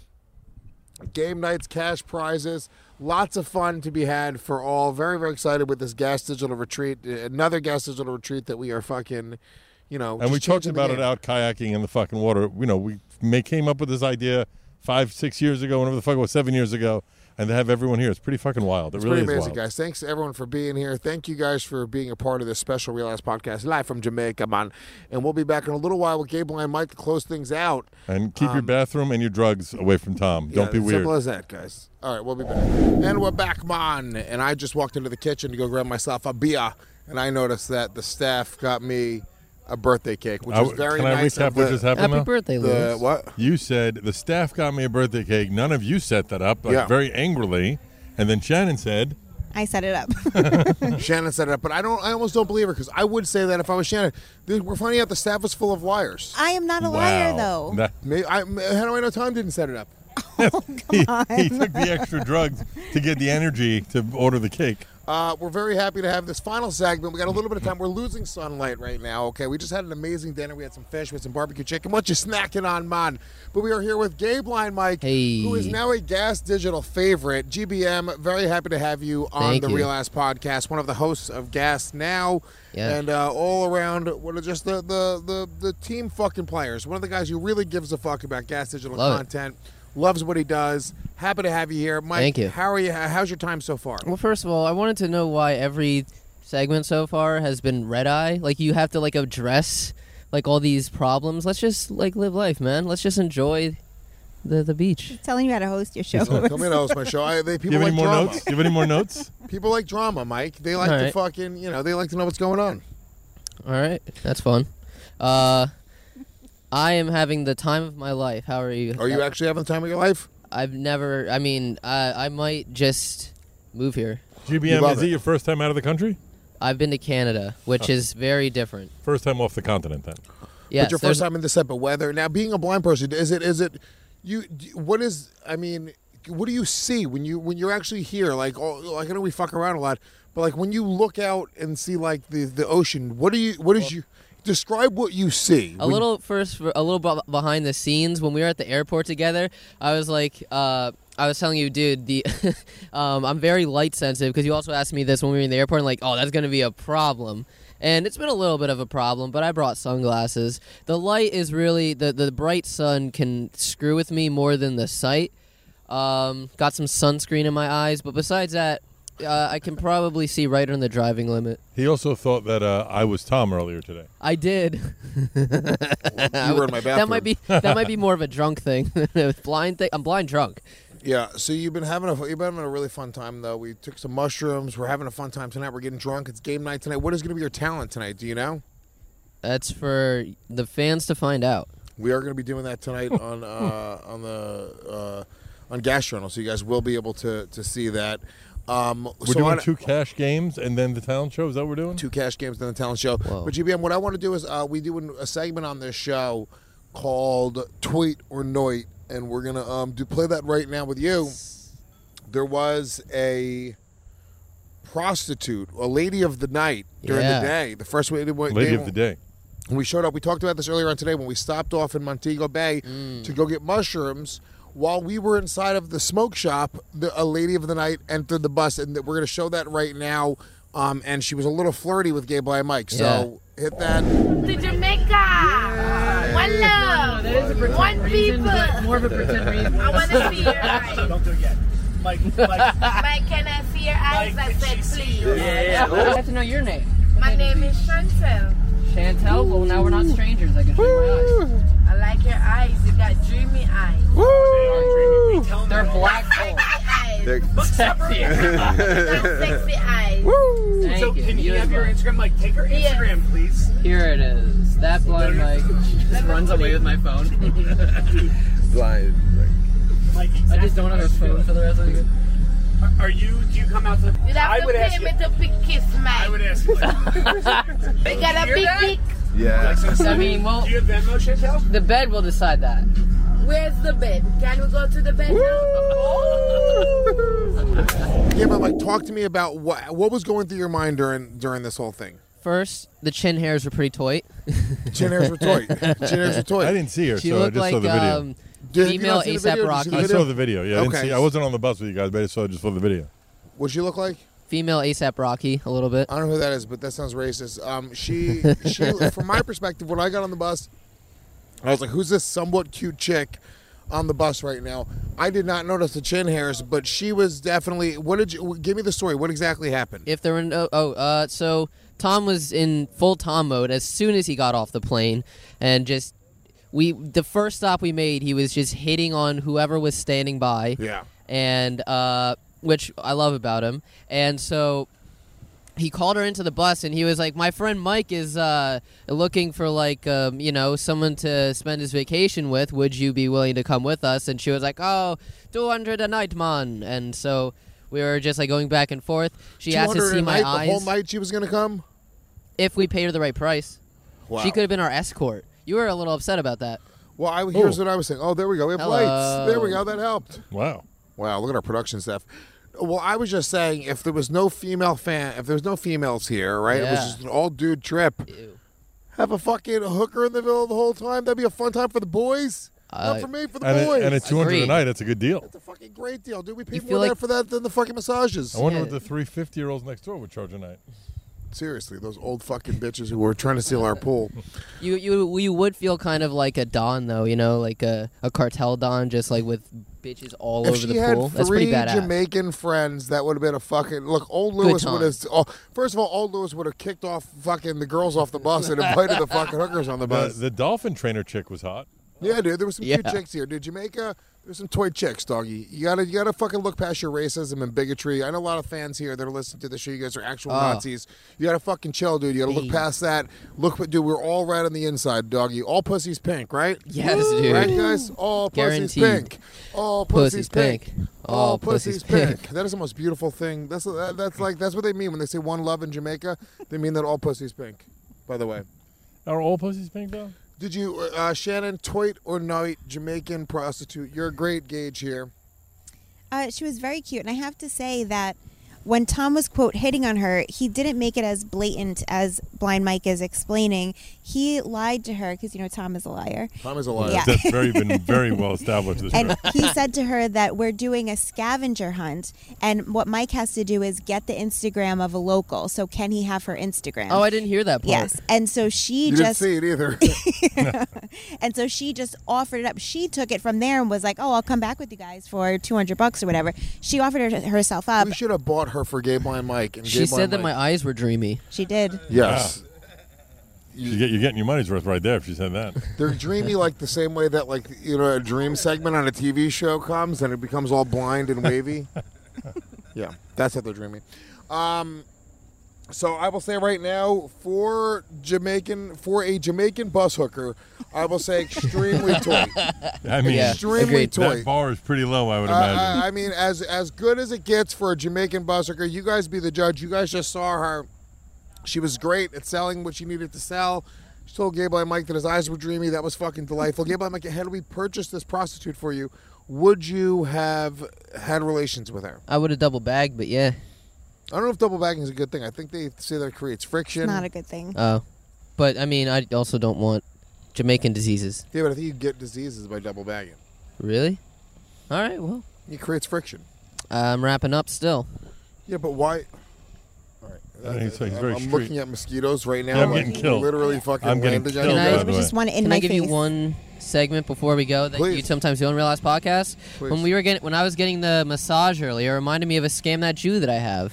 Game nights, cash prizes, lots of fun to be had for all. Very, very excited with this Gas Digital Retreat. Another Gas Digital Retreat that we are fucking, you know. And we just talked changing the about it game. out kayaking in the fucking water. You know, we may came up with this idea five, six years ago, whenever the fuck it was, seven years ago, and to have everyone here, it's pretty fucking wild. It It's really pretty is amazing, wild. guys. Thanks everyone for being here. Thank you guys for being a part of this special Real Ass podcast live from Jamaica, man. And we'll be back in a little while with Gable and Mike to close things out. And keep your Um, bathroom and your drugs away from Tom. Yeah, Don't be weird. Simple as that, guys. All right, we'll be back. And we're back, man. And I just walked into the kitchen to go grab myself a beer, and I noticed that the staff got me a birthday cake, which I- was very can I nice. recap of what the- just happened Happy now? birthday, The Lewis. what? You said the staff got me a birthday cake. None of you set that up, like Yeah. very angrily. And then Shannon said, I set it up. Shannon set it up, but I don't. I almost don't believe her because I would say that if I was Shannon. Dude, we're finding out the staff was full of liars. I am not a liar, wow. though. That- Maybe, I, how do I know Tom didn't set it up? he, he took the extra drugs to get the energy to order the cake. Uh, we're very happy to have this final segment. We got a little bit of time. We're losing sunlight right now. Okay, we just had an amazing dinner. We had some fish with some barbecue chicken. What you snacking on, man? But we are here with Gabe Line Mike, Hey. who is now a Gas Digital favorite. G B M, very happy to have you on Thank the you. Real Ass Podcast. One of the hosts of Gas Now, Yeah. and uh, all around, what are just the, the the the team fucking players. One of the guys who really gives a fuck about Gas Digital Love it. content. Loves what he does. Happy to have you here, Mike. Thank you. How are you? How's your time so far? Well, first of all, I wanted to know why every segment so far has been red eye. Like you have to like address like all these problems. Let's just like live life, man. Let's just enjoy the the beach. Telling you how to host your show. Tell me to host my show. I, they, Do people you have like any more drama. notes? Do you have any more notes? People like drama, Mike. They like All to right. fucking, you know, they like to know what's going on. All right, that's fun. Uh, I am having the time of my life. How are you? Are you actually having the time of your life? I've never. I mean, I I might just move here. G B You M, love is it. it your first time out of the country? I've been to Canada, which is very different. First time off the continent, then. Yes, but your there's- first time in this type of weather. Now, being a blind person, is it, is it, you, d- what is, I mean, what do you see when you, when you're actually here? Like, oh, like I know we fuck around a lot, but like when you look out and see like the, the ocean, what do you, what is you, describe what you see. A little first, a little b- behind the scenes. When we were at the airport together, I was like, uh, I was telling you, dude, the um, I'm very light sensitive because you also asked me this when we were in the airport, and like, oh, that's going to be a problem. And it's been a little bit of a problem, but I brought sunglasses. The light is really, the, the bright sun can screw with me more than the sight. Um, got some sunscreen in my eyes, but besides that, uh, I can probably see right on the driving limit. He also thought that uh, I was Tom earlier today. I did. You were in my bathroom. That might be that might be more of a drunk thing. blind thing. I'm blind drunk. Yeah, so you've been having a you've been having a really fun time though. We took some mushrooms. We're having a fun time tonight. We're getting drunk. It's game night tonight. What is going to be your talent tonight? Do you know? That's for the fans to find out. We are going to be doing that tonight on uh, on the uh, on Gas Journal, so you guys will be able to to see that. Um, we're so doing on, two cash games and then the talent show. Is that what we're doing? Two cash games, then the talent show. Whoa. But G B M, what I want to do is uh, we do a segment on this show called Tweet or Noit, and we're gonna um, do play that right now with you. There was a prostitute, a lady of the night during Yeah. the day. The first lady, Lady of the day. When we showed up, we talked about this earlier on today when we stopped off in Montego Bay Mm. to go get mushrooms. While we were inside of the smoke shop, the, a lady of the night entered the bus, and we're going to show that right now. Um, and she was a little flirty with Gay Blind Mike. So hit that. To Jamaica! One love! One people! More of a pretend reason. I want to see your eyes. Don't do it yet. Mike, Mike. Mike, can I see your eyes? Mike, I said, please. Yeah. I have to know your name. My name is Chantel. Chantel? Well, now we're not strangers. I can show you my eyes. I like your eyes. You got dreamy eyes. Woo! They're black Sexy eyes. They're- Sexy. You got sexy eyes. Thank So you. can you as have your well. Instagram? Like, take her Yeah. Instagram, please. Here it is. That blind Mike just runs away with my phone. Blind. Mike, I just don't have a phone for the rest of the day. Are, are you? Do you come out to? You have I to would pay ask me you. to pick kiss, Mike. I would ask you. You got a Hear big that? dick. Yeah. I mean, well, Do you have Venmo, Chantel? the bed will decide that. Where's the bed? Can we go to the bed now? Yeah, but like, talk to me about what what was going through your mind during during this whole thing. First, the chin hairs were pretty tight. Chin hairs were toy. Chin hairs were toy. I didn't see her, She so I looked just like saw the video. um, Did you female not see the ASAP video? Did you Rocky. see I the saw the video. Yeah, I didn't Okay. see. I wasn't on the bus with you guys, but I saw I just saw the video. What'd she look like? Female ASAP Rocky, a little bit. I don't know who that is, but that sounds racist. Um, she, she, from my perspective, when I got on the bus, I was like, "Who's this somewhat cute chick on the bus right now?" I did not notice the chin hairs, but she was definitely. What did you give me the story? What exactly happened? If there were no, oh, uh, so Tom was in full Tom mode as soon as he got off the plane, and just we the first stop we made, he was just hitting on whoever was standing by. Yeah. And uh, which I love about him, and so he called her into the bus, and he was like, "My friend Mike is uh, looking for like um, you know someone to spend his vacation with. Would you be willing to come with us?" And she was like, "Oh, two hundred a night, man." And so we were just like going back and forth. She asked to two hundred see a my night, eyes The whole night she was gonna come. if we paid her the right price. Wow. She could have been our escort. You were a little upset about that. Well, I, here's what I was saying. Oh, there we go. We have Hello. lights. There we go. That helped. Wow. Wow, look at our production staff. Well, I was just saying, if there was no female fan, if there was no females here, right? It was Yeah. just an all dude trip. Ew. Have a fucking hooker in the middle the whole time. That'd be a fun time for the boys. Uh, Not for me, for the And, boys. a, and a two hundred a Agreed. night. That's a good deal. That's a fucking great deal, dude. We You paid feel more there like- for that than the fucking massages. I wonder Yeah. what the three fifty year olds next door would charge a night. Seriously, those old fucking bitches who were trying to steal our pool. You you you would feel kind of like a Don though, you know, like a, a cartel Don, just like with bitches all If over she the had pool. That's pretty three badass. Jamaican friends, that would have been a fucking look. Old Good Lewis would have. time. Oh, first of all, old Lewis would have kicked off fucking the girls off the bus and invited the fucking hookers on the The, bus. the dolphin trainer chick was hot. Yeah, dude, there was some cute Yeah. chicks here, dude. Jamaica, there's some toy chicks, doggy. You gotta, you gotta fucking look past your racism and bigotry. I know a lot of fans here that are listening to the show. You guys are actual Oh. Nazis. You gotta fucking chill, dude. You gotta look Hey. past that. Look, dude, we're all red on the inside, doggy. All pussies pink, right? Yes, dude. Right, guys? All pussies Guaranteed. pink. All pussies, Pussies pink. pink. All All pussies pussies pink. pink. That is the most beautiful thing. That's that, that's like that's what they mean when they say one love in Jamaica. They mean that all pussies pink. By the way. Are all pussies pink though? Did you, uh, Shannon, toit or night, Jamaican prostitute? You're a great gauge here. Uh, she was very cute, and I have to say that when Tom was, quote, hitting on her, he didn't make it as blatant as Blind Mike is explaining. He lied to her because, you know, Tom is a liar. Tom is a liar. Yeah. That's very been very well established. This And show. he said to her that we're doing a scavenger hunt, and what Mike has to do is get the Instagram of a local. So can he have her Instagram? Oh, I didn't hear that part. Yes, and so she You just didn't see it either. and so she just offered it up. She took it from there and was like, "Oh, I'll come back with you guys for two hundred bucks or whatever." She offered her, herself up. We should have bought her for Gay Blind Mike. And She Gay said Blind that my Mike. eyes were dreamy. She did. Yes. You get, you're getting your money's worth right there if she said that. They're dreamy like the same way that, like, you know, a dream segment on a T V show comes and it becomes all blind and wavy. Yeah, that's how they're dreamy. Um, so I will say right now, for Jamaican, for a Jamaican bus hooker, I will say extremely toy. I mean, extremely agreed. toy. That bar is pretty low, I would Uh, imagine. I, I mean, as as good as it gets for a Jamaican bus hooker, you guys be the judge. You guys just saw her. She was great at selling what she needed to sell. She told Gay Blind Mike that his eyes were dreamy. That was fucking delightful. Gay Blind Mike, had we purchased this prostitute for you, would you have had relations with her? I would have double bagged, but yeah. I don't know if double bagging is a good thing. I think they say that it creates friction. It's not a good thing. Oh. But, I mean, I also don't want Jamaican diseases. Yeah, but I think you get diseases by double bagging. Really? All right, well. It creates friction. I'm wrapping up still. Yeah, but why? All right. I think he's- he's I'm, very I'm street. looking at mosquitoes right now. Yeah, I'm like, getting killed. Literally fucking I'm getting landing on killed, you Can I, guys. by the way. Just want it in Can my I give face. you one segment before we go that Please. you sometimes do on Real Life Podcast? Please. When we were getting, when I was getting the massage earlier, it reminded me of a Scam That Jew that I have.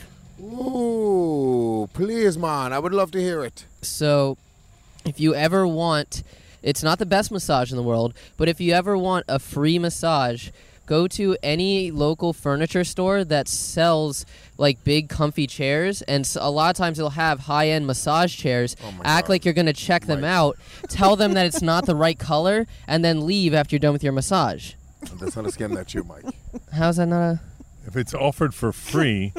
Ooh, please, man. I would love to hear it. So, if you ever want, it's not the best massage in the world, but if you ever want a free massage, go to any local furniture store that sells like big comfy chairs, and s- a lot of times they'll have high-end massage chairs. Act like you're going to check them out, tell them that it's not the right color, and then leave after you're done with your massage. That's not a scam that you, Mike. How's that not a... If it's offered for free,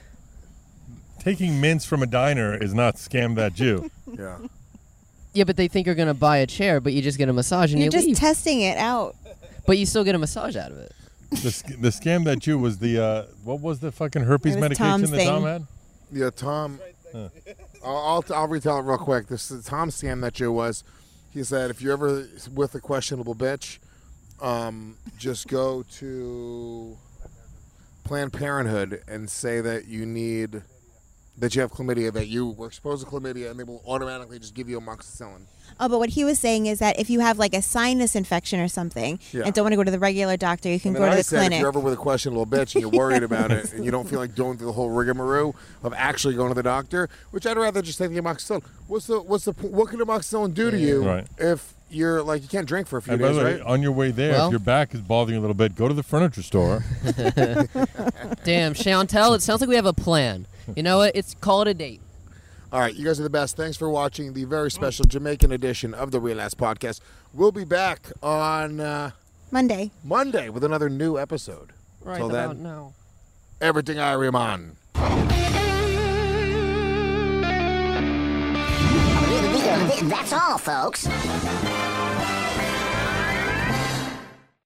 taking mints from a diner is not Scam That Jew. Yeah. Yeah, but they think you're going to buy a chair, but you just get a massage and You're you just leave. testing it out. But you still get a massage out of it. The, sc- the Scam That Jew was the, uh, what was the fucking herpes It was medication Tom's that thing. Tom had? Yeah, Tom. Huh. I'll, I'll I'll retell it real quick. This is Tom's scam that you was. He said if you're ever with a questionable bitch, um, just go to Planned Parenthood and say that you need that you have chlamydia, that you were exposed to chlamydia, and they will automatically just give you amoxicillin. Oh, but what he was saying is that if you have like a sinus infection or something Yeah. and don't want to go to the regular doctor, you can And go then to I the said, clinic. if you're ever with a questionable bitch and you're worried about it and you don't feel like going through the whole rigmarole of actually going to the doctor, which I'd rather just take the amoxicillin. What's the what's the what can amoxicillin do to you Right. if you're like you can't drink for a few And by days, the way, right? on your way there, Well- if your back is bothering you a little bit, go to the furniture store. Damn, Chantel, it sounds like we have a plan. You know what? It's call it a date. All right, you guys are the best. Thanks for watching the very special Jamaican edition of the Real Ass Podcast. We'll be back on uh, Monday. Monday with another new episode. Right Till about then, now. everything I remind. That's all, folks.